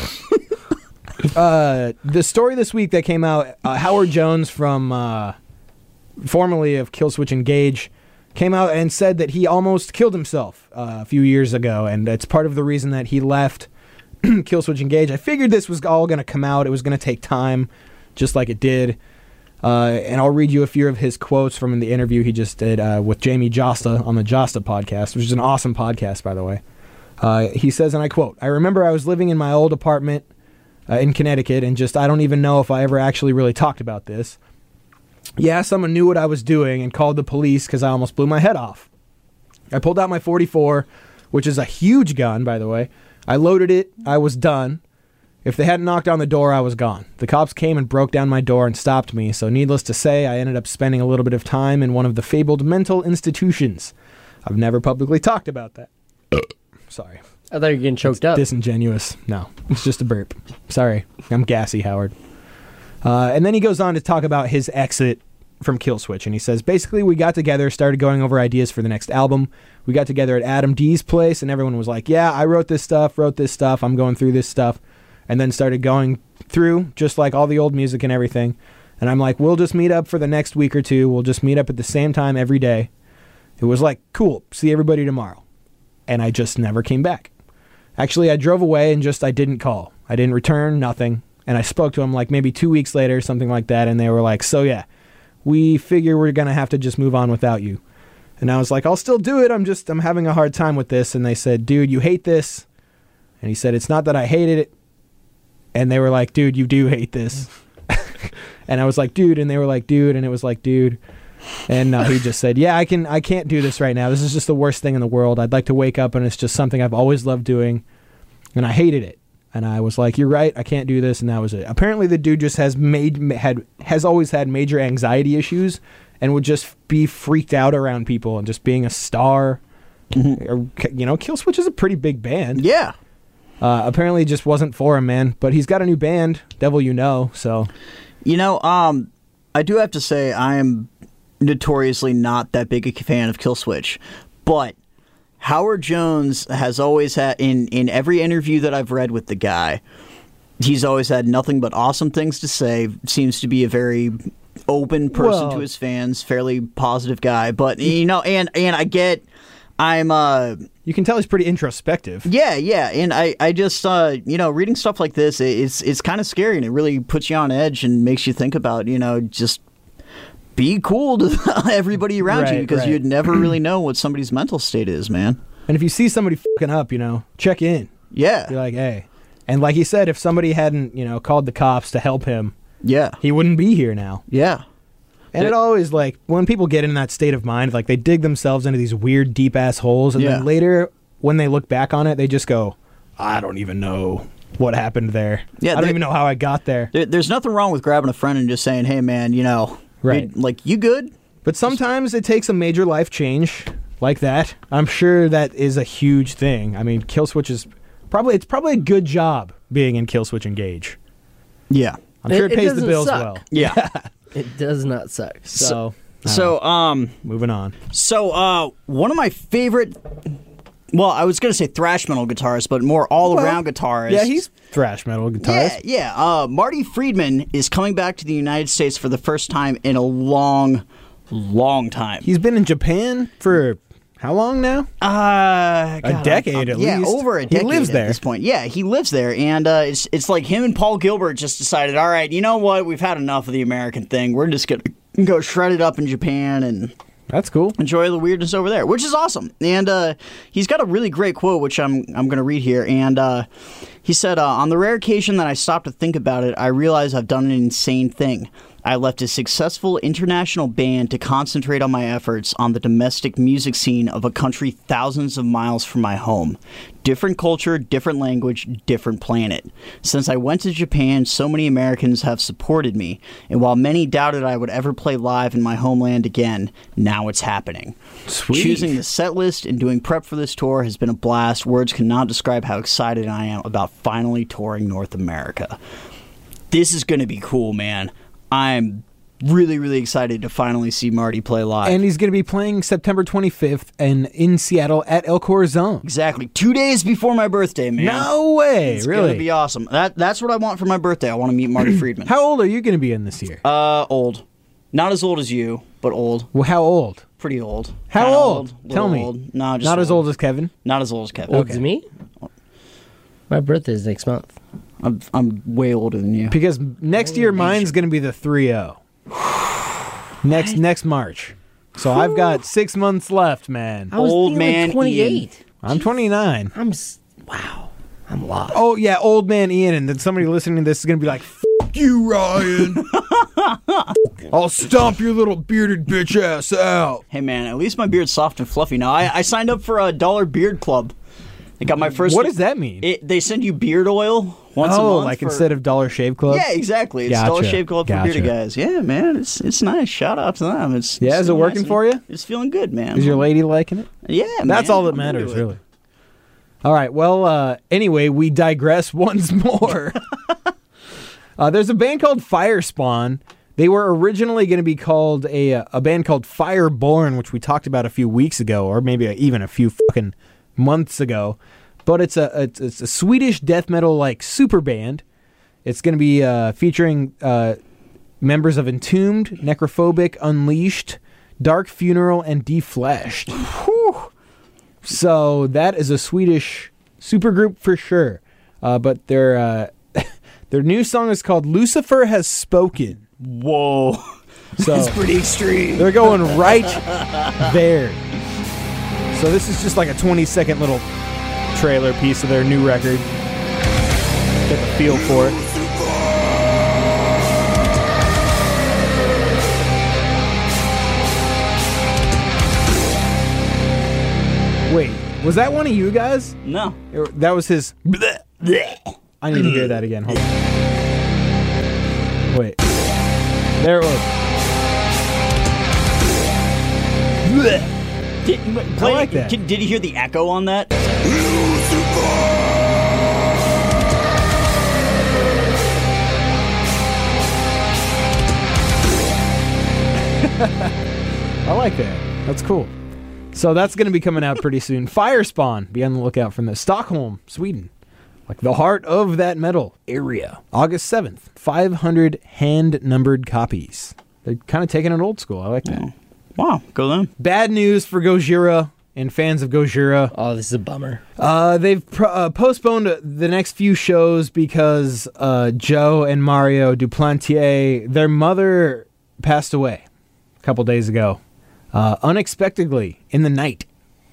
uh, the story this week that came out, uh, Howard Jones from uh, formerly of Killswitch Engage came out and said that he almost killed himself uh, a few years ago, and it's part of the reason that he left Killswitch Engage. I figured this was all going to come out. It was going to take time, just like it did. Uh, and I'll read you a few of his quotes from the interview he just did uh, with Jamie Josta on the Josta podcast, which is an awesome podcast, by the way. Uh, he says, and I quote, "I remember I was living in my old apartment uh, in Connecticut, and just I don't even know if I ever actually really talked about this. Yeah, someone knew what I was doing and called the police because I almost blew my head off. I pulled out my forty-four, which is a huge gun, by the way. I loaded it. I was done. If they hadn't knocked on the door, I was gone. The cops came and broke down my door and stopped me, so needless to say, I ended up spending a little bit of time in one of the fabled mental institutions. I've never publicly talked about that." Sorry. I thought you were getting choked up. Disingenuous. No, it's just a burp. Sorry. I'm gassy, Howard. Uh, and then he goes on to talk about his exit from Killswitch, and he says, basically, we got together, started going over ideas for the next album. We got together at Adam D's place, and everyone was like, yeah, I wrote this stuff, wrote this stuff, I'm going through this stuff, and then started going through, just like all the old music and everything. And I'm like, we'll just meet up for the next week or two. We'll just meet up at the same time every day. It was like, cool, see everybody tomorrow. And I just never came back. Actually, I drove away and just, I didn't call. I didn't return, nothing. And I spoke to them like maybe two weeks later, something like that, and they were like, so yeah, we figure we're going to have to just move on without you. And I was like, I'll still do it. I'm just, I'm having a hard time with this. And they said, dude, you hate this. And he said, it's not that I hated it. And they were like, dude, you do hate this. And I was like, dude. And they were like, dude. And it was like, dude. And uh, he just said, yeah, I can, I can't do this right now. This is just the worst thing in the world. I'd like to wake up and it's just something I've always loved doing. And I hated it. And I was like, you're right. I can't do this. And that was it. Apparently the dude just has made, had, has always had major anxiety issues and would just be freaked out around people and just being a star. Mm-hmm. Or, you know, Killswitch is a pretty big band. Yeah. Uh, apparently it just wasn't for him, man. But he's got a new band, Devil You Know, so... You know, um, I do have to say I am notoriously not that big a fan of Killswitch, but Howard Jones has always had, in, in every interview that I've read with the guy, he's always had nothing but awesome things to say. Seems to be a very open person well, to his fans, fairly positive guy. But, you know, and, and I get, I'm... Uh, you can tell he's pretty introspective. Yeah, yeah, and I, I just, uh, you know, reading stuff like this, it's it's kind of scary, and it really puts you on edge and makes you think about, you know, just be cool to everybody around right, you, because right. you'd never really know what somebody's mental state is, man. And if you see somebody fucking up, you know, check in. Yeah. You're like, hey. And like he said, if somebody hadn't, you know, called the cops to help him, yeah, he wouldn't be here now. Yeah. And it, it always, like, when people get in that state of mind, like, they dig themselves into these weird, deep-ass holes, and yeah. then later, when they look back on it, they just go, I don't even know what happened there. Yeah, I don't even know how I got there. there. There's nothing wrong with grabbing a friend and just saying, hey, man, you know, right. like, you good? But sometimes it takes a major life change like that. I'm sure that is a huge thing. I mean, Killswitch is probably, it's probably a good job being in Killswitch Engage. Yeah. I'm sure it, it, pays it the bills suck. well. Yeah. It does not suck. So, so, so um, moving on. So, uh, one of my favorite, well, I was going to say thrash metal guitarists, but more all-around well, guitarists. Yeah, he's thrash metal guitarist. Yeah, yeah. Uh, Marty Friedman is coming back to the United States for the first time in a long, long time. He's been in Japan for how long now? Uh, God, a decade I'm, at yeah, least. Yeah, over a decade he lives at there. this point. Yeah, he lives there, and uh, it's it's like him and Paul Gilbert just decided, all right, you know what? We've had enough of the American thing. We're just going to go shred it up in Japan and... That's cool. Enjoy the weirdness over there, which is awesome. And uh, he's got a really great quote, which I'm I'm going to read here. And uh, he said, uh, on the rare occasion that I stopped to think about it, I realize I've done an insane thing. I left a successful international band to concentrate on my efforts on the domestic music scene of a country thousands of miles from my home. Different culture, different language, different planet. Since I went to Japan, so many Americans have supported me, and while many doubted I would ever play live in my homeland again, now it's happening. Sweet. Choosing the set list and doing prep for this tour has been a blast. Words cannot describe how excited I am about finally touring North America. This is going to be cool, man. I'm really, really excited to finally see Marty play live. And he's going to be playing September twenty-fifth and in Seattle at El Corazon. Exactly. Two days before my birthday, man. No way. It's really? It's going to be awesome. That, that's what I want for my birthday. I want to meet Marty Friedman. How old are you going to be in this year? Uh, old. Not as old as you, but old. Well, how old? Pretty old. How Kinda old? old Tell me. Old. No, just Not old. as old as Kevin? Not as old as Kevin. Old Okay. as me? My birthday is next month. I'm, I'm way older than you. Because next year mine's going to be the three oh. next next March. So I've got six months left, man. I was Old thinking like man twenty-eight. Ian. I'm twenty-nine. I'm s- wow. I'm lost. Oh, yeah, old man Ian. And then somebody listening to this is going to be like, F you, Ryan. I'll stomp your little bearded bitch ass out. Hey, man, at least my beard's soft and fluffy now. I, I signed up for a Dollar Beard Club. I got my first... What does that mean? It, they send you beard oil once oh, a month. like for, instead of Dollar Shave Club? Yeah, exactly. It's Gotcha. Dollar Shave Club for Gotcha. bearded guys. Yeah, man, it's it's nice. Shout out to them. It's Yeah, it's is it feeling working nice. for you? It's feeling good, man. Is your lady liking it? Yeah, man. That's all that I'm into matters, it. really. All right, well, uh, anyway, we digress once more. uh, there's a band called Firespawn. They were originally going to be called a a band called Fireborn, which we talked about a few weeks ago, or maybe even a few fucking months ago. But it's a it's, it's a Swedish death metal like super band. It's going to be uh, featuring uh, members of Entombed, Necrophobic, Unleashed, Dark Funeral, and Defleshed. Whew. So that is a Swedish supergroup for sure. Uh, but their uh, their new song is called Lucifer Has Spoken. Whoa. So That's pretty extreme. They're going right there. So this is just like a twenty second little trailer piece of their new record. Get the feel for it. Wait, was that one of you guys? No. That was his... I need to hear that again. Hold on. Wait. There it was. Did, play, I like that. Did, did you hear the echo on that? I like that. That's cool. So that's going to be coming out pretty soon. Firespawn. Be on the lookout from the Stockholm, Sweden. Like the heart of that metal area. August seventh. five hundred hand-numbered copies. They're kind of taking it old school. I like that. Oh. Wow, go them. Bad news for Gojira and fans of Gojira. Oh, this is a bummer. Uh, they've pro- uh, postponed the next few shows because uh, Joe and Mario Duplantier, their mother passed away a couple days ago. Uh, unexpectedly in the night.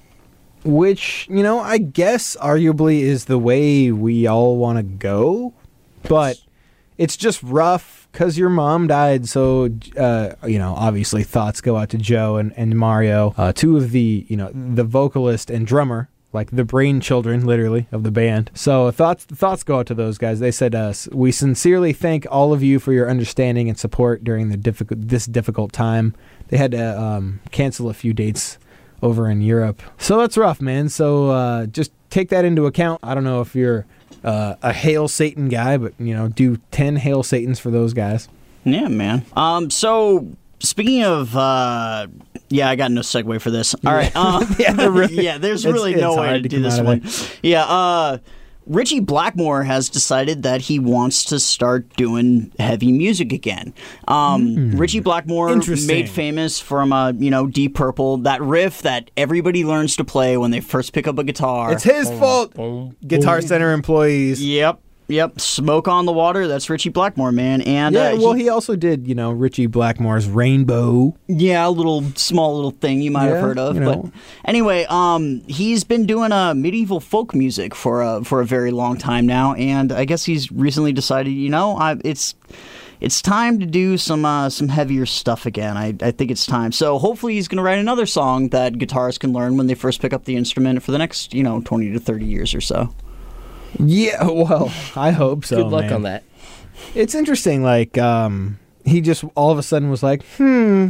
Which, you know, I guess arguably is the way we all want to go. But it's just rough because your mom died. So, uh, you know, obviously thoughts go out to Joe and, and Mario. Uh, two of the, you know, the vocalist and drummer. Like the brainchildren, literally, of the band. So thoughts thoughts go out to those guys. They said, uh, we sincerely thank all of you for your understanding and support during the difficult this difficult time. They had to um, cancel a few dates over in Europe. So that's rough, man. So uh, just take that into account. I don't know if you're uh, a Hail Satan guy, but, you know, do ten Hail Satans for those guys. Yeah, man. Um, so... Speaking of, uh, yeah, I got no segue for this. All right. Uh, yeah, really, yeah, there's it's, really it's no way to, to do this one. Yeah, uh, Richie Blackmore has decided that he wants to start doing heavy music again. Um, mm. Richie Blackmore made famous from, uh, you know, Deep Purple, that riff that everybody learns to play when they first pick up a guitar. It's his fault, Guitar Center employees. Yep. Yep, Smoke on the Water, that's Richie Blackmore, man. And yeah, uh, well, he, he also did, you know, Richie Blackmore's Rainbow. Yeah, a little, small little thing you might yeah, have heard of. You know. But anyway, um, he's been doing uh, medieval folk music for a, for a very long time now, and I guess he's recently decided, you know, I, it's... It's time to do some uh, some heavier stuff again. I, I think it's time. So hopefully he's going to write another song that guitarists can learn when they first pick up the instrument for the next, you know, twenty to thirty years or so. Yeah, well, I hope so. Good luck man. on that. It's interesting, like, um, he just all of a sudden was like, hmm,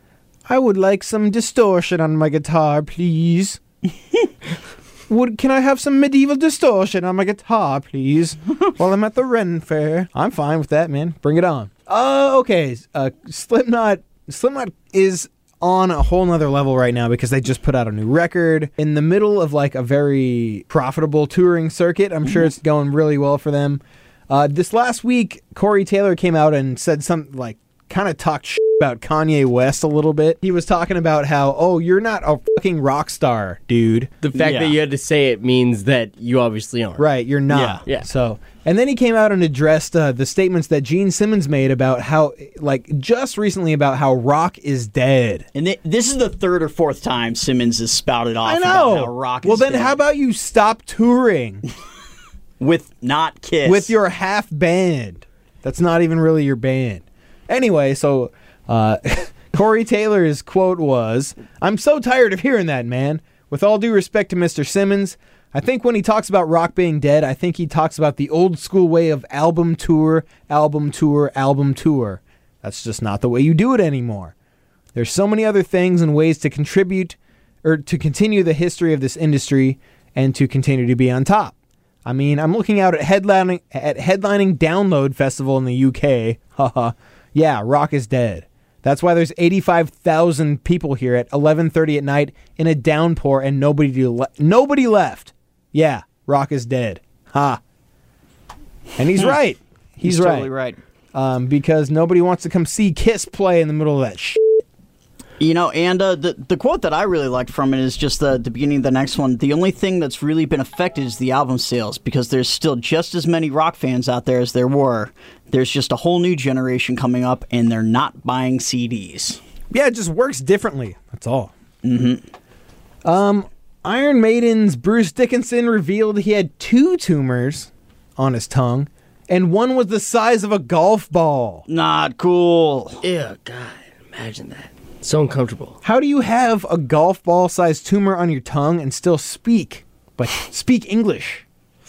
I would like some distortion on my guitar, please. Would Can I have some medieval distortion on my guitar, please, while I'm at the Ren Fair? I'm fine with that, man. Bring it on. Uh, okay, uh, Slipknot, Slipknot is on a whole nother level right now because they just put out a new record in the middle of like a very profitable touring circuit. I'm sure it's going really well for them. Uh, this last week, Corey Taylor came out and said something like, kind of talked shit about Kanye West a little bit. He was talking about how, oh, you're not a fucking rock star, dude. The fact Yeah. that you had to say it means that you obviously aren't. Right, you're not. Yeah. Yeah. So, and then he came out and addressed uh, the statements that Gene Simmons made about how, like, just recently about how rock is dead. And th- this is the third or fourth time Simmons has spouted off I know. about how rock well, is then dead. how about you stop touring with not Kiss? with your half band? That's not even really your band. Anyway, so uh, Corey Taylor's quote was, "I'm so tired of hearing that, man. With all due respect to Mister Simmons, I think when he talks about rock being dead, I think he talks about the old school way of album tour, album tour, album tour. That's just not the way you do it anymore. There's so many other things and ways to contribute or to continue the history of this industry and to continue to be on top. I mean, I'm looking out at headlining at headlining Download Festival in the U K. Haha. Yeah, rock is dead. That's why there's eighty-five thousand people here at eleven thirty at night in a downpour and nobody le- nobody left. Yeah, rock is dead. Ha. And he's right. He's, He's right. totally right. Um, because nobody wants to come see Kiss play in the middle of that shit. You know, and uh, the the quote that I really liked from it is just the, the beginning of the next one. The only thing that's really been affected is the album sales, because there's still just as many rock fans out there as there were. There's just a whole new generation coming up, and they're not buying C Ds. Yeah, it just works differently. That's all. Mm-hmm. Um, Iron Maiden's Bruce Dickinson revealed he had two tumors on his tongue, and one was the size of a golf ball. Not cool. Ew, God, imagine that. So uncomfortable. How do you have a golf ball-sized tumor on your tongue and still speak, but speak English?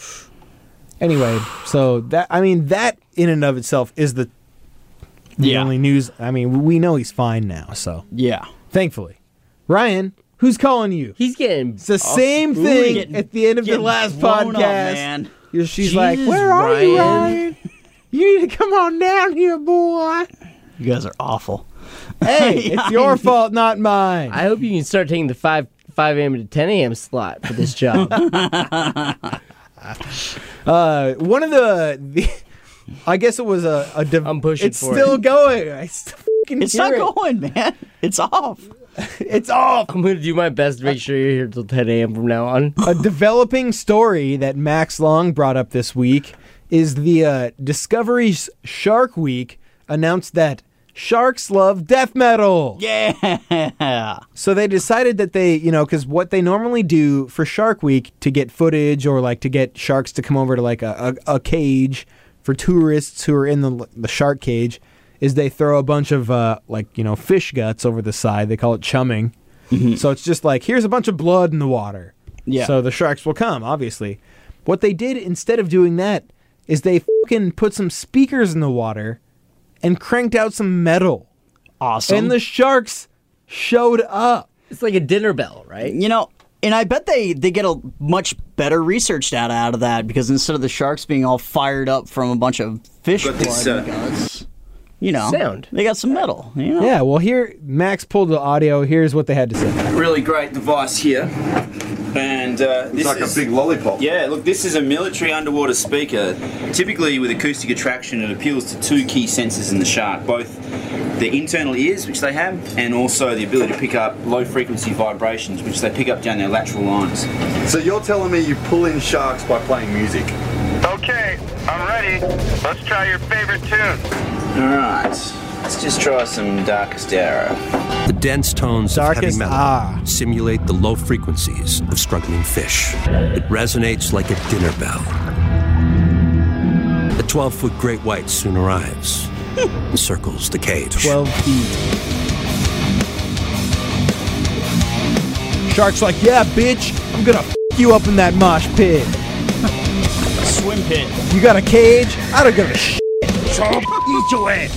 Anyway, so that I mean that in and of itself is the the Yeah. only news. I mean, we know he's fine now, so Yeah. thankfully. Ryan, who's calling you? He's getting. It's the same Ooh, thing getting- at the end of the getting last blown up, podcast. man. You're- She's Jesus, like, where are you, Ryan?" Ryan? You need to come on down here, boy. You guys are awful. Hey, it's your fault, not mine. I hope you can start taking the five five a.m. to ten a.m. slot for this job. Uh, one of the, the I guess it was a, a div- I'm pushing It's for still it. going. I still fucking It's hear not it. going, man. It's off. It's off. I'm gonna do my best to make sure you're here till ten a.m. from now on. A developing story that Max Long brought up this week is the uh, Discovery's Shark Week announced that sharks love death metal. Yeah. So they decided that they, you know, because what they normally do for Shark Week to get footage or like to get sharks to come over to like a, a, a cage for tourists who are in the the shark cage is they throw a bunch of uh, like, you know, fish guts over the side. They call it chumming. So it's just like, here's a bunch of blood in the water. Yeah. So the sharks will come, obviously. What they did instead of doing that is they fucking put some speakers in the water and cranked out some metal. Awesome. And the sharks showed up. It's like a dinner bell, right? You know, and I bet they, they get a much better research data out of that because instead of the sharks being all fired up from a bunch of fish Got blood this, and uh, guts, you know, Sound. they got some metal. You know? Yeah, well, here, Max pulled the audio. Here's what they had to say. Really great device here. And uh, this like is, a big lollipop. Yeah, look, this is a military underwater speaker. Typically with acoustic attraction, it appeals to two key sensors in the shark, both the internal ears, which they have, and also the ability to pick up low frequency vibrations, which they pick up down their lateral lines. So you're telling me you pull in sharks by playing music? Okay, I'm ready. Let's try your favorite tune. Alright, let's just try some Darkest Hour. The dense tones Darkest of heavy metal Ah. simulate the low frequencies of struggling fish. It resonates like a dinner bell. A twelve-foot great white soon arrives and circles the cage. twelve feet. Shark's like, yeah, bitch, I'm gonna f you up in that mosh pit. Swim pit. You got a cage? I don't give a sh. Chomp, eat your ass.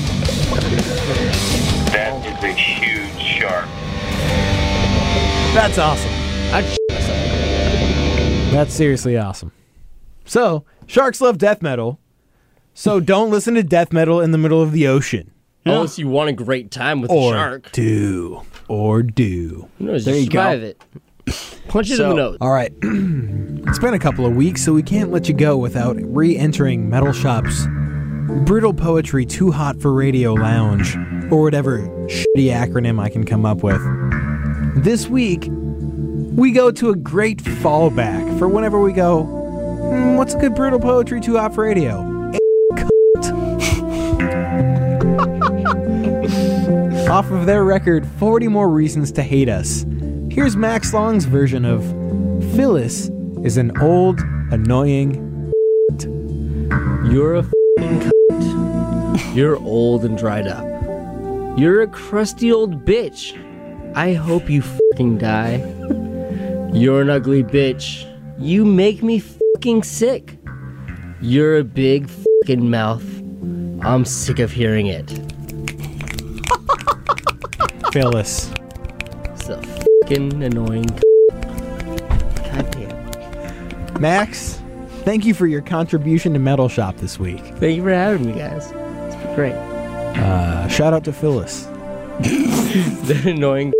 That is a huge shark. That's awesome. I'd sh- myself. That's seriously awesome. So, sharks love death metal. So don't listen to death metal in the middle of the ocean. Unless you want a great time with Or a shark. do. Or do. Who knows? There Just you go. survive it. Punch it So- in the nose. All right. It's been a couple of weeks, so we can't let you go without re-entering Metal Shop's Brutal Poetry Too Hot for Radio Lounge, or whatever shitty acronym I can come up with. This week, we go to a great fallback for whenever we go, "Hmm, what's a good Brutal Poetry Too Hot for Radio? Off of their record, forty More Reasons to Hate Us. Here's Max Long's version of Phyllis is an old, annoying. You're a f***ing cunt. You're old and dried up. You're a crusty old bitch. I hope you f***ing die. You're an ugly bitch. You make me f***ing sick. You're a big f***ing mouth. I'm sick of hearing it. Phyllis. It's a f***ing annoying c- God damn. Max, thank you for your contribution to Metal Shop this week. Thank you for having me, guys. It's been great. Uh, shout out to Phyllis. They're annoying.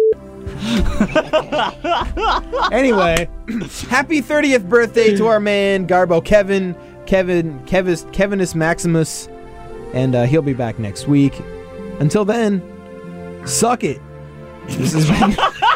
Anyway, happy thirtieth birthday to our man Garbo Kevin, Kevin, Kevis, Kevinus Maximus, and uh, he'll be back next week. Until then, suck it. This has been.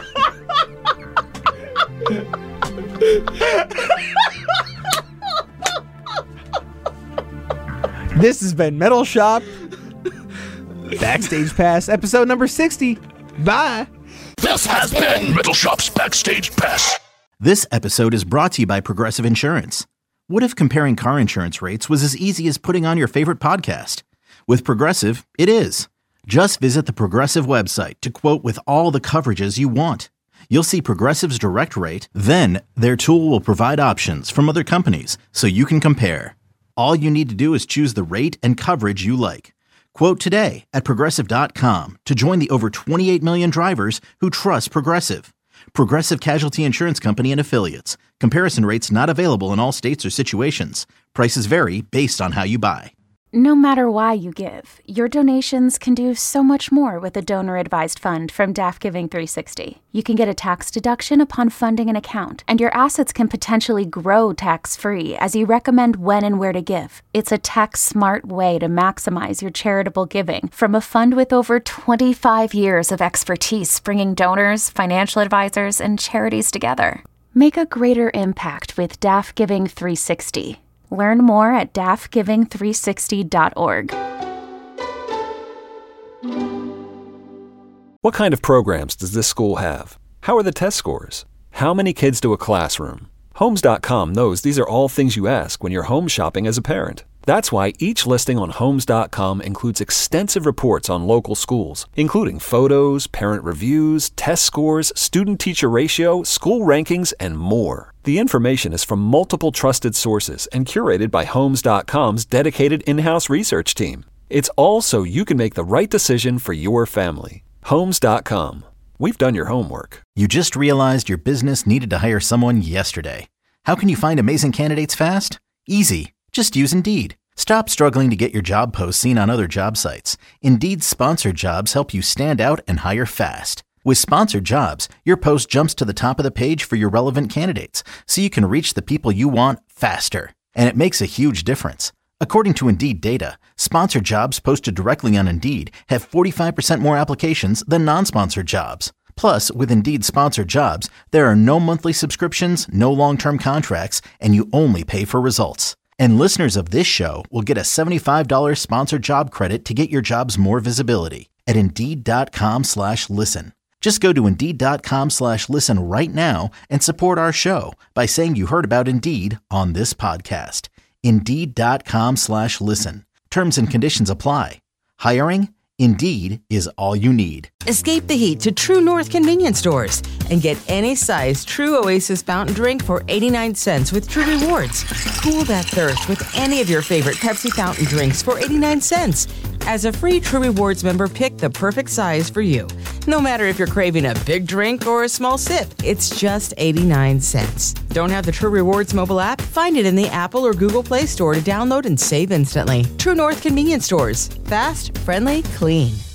This has been Metal Shop Backstage Pass, episode number sixty. Bye. This has been Metal Shop's Backstage Pass. This episode is brought to you by Progressive Insurance. What if comparing car insurance rates was as easy as putting on your favorite podcast? With Progressive, it is. Just visit the Progressive website to quote with all the coverages you want. You'll see Progressive's direct rate, then their tool will provide options from other companies so you can compare. All you need to do is choose the rate and coverage you like. Quote today at Progressive dot com to join the over twenty-eight million drivers who trust Progressive. Progressive Casualty Insurance Company and Affiliates. Comparison rates not available in all states or situations. Prices vary based on how you buy. No matter why you give, your donations can do so much more with a donor-advised fund from Daft Giving three sixty. You can get a tax deduction upon funding an account, and your assets can potentially grow tax-free as you recommend when and where to give. It's a tax-smart way to maximize your charitable giving from a fund with over twenty-five years of expertise bringing donors, financial advisors, and charities together. Make a greater impact with Daft Giving three sixty. Learn more at daft giving three sixty dot org. What kind of programs does this school have? How are the test scores? How many kids to a classroom? Homes dot com knows these are all things you ask when you're home shopping as a parent. That's why each listing on Homes dot com includes extensive reports on local schools, including photos, parent reviews, test scores, student-teacher ratio, school rankings, and more. The information is from multiple trusted sources and curated by Homes dot com's dedicated in-house research team. It's all so you can make the right decision for your family. Homes dot com. We've done your homework. You just realized your business needed to hire someone yesterday. How can you find amazing candidates fast? Easy. Just use Indeed. Stop struggling to get your job posts seen on other job sites. Indeed's sponsored jobs help you stand out and hire fast. With sponsored jobs, your post jumps to the top of the page for your relevant candidates, so you can reach the people you want faster. And it makes a huge difference. According to Indeed data, sponsored jobs posted directly on Indeed have forty-five percent more applications than non-sponsored jobs. Plus, with Indeed sponsored jobs, there are no monthly subscriptions, no long-term contracts, and you only pay for results. And listeners of this show will get a seventy-five dollars sponsored job credit to get your jobs more visibility at Indeed.com slash listen. Just go to Indeed.com slash listen right now and support our show by saying you heard about Indeed on this podcast. Indeed.com slash listen. Terms and conditions apply. Hiring? Indeed is all you need. Escape the heat to True North convenience stores and get any size True Oasis fountain drink for eighty-nine cents with True Rewards. Cool that thirst with any of your favorite Pepsi fountain drinks for eighty-nine cents. As a free True Rewards member, pick the perfect size for you. No matter if you're craving a big drink or a small sip, it's just eighty-nine cents. Don't have the True Rewards mobile app? Find it in the Apple or Google Play Store to download and save instantly. True North convenience stores. Fast, friendly, clean.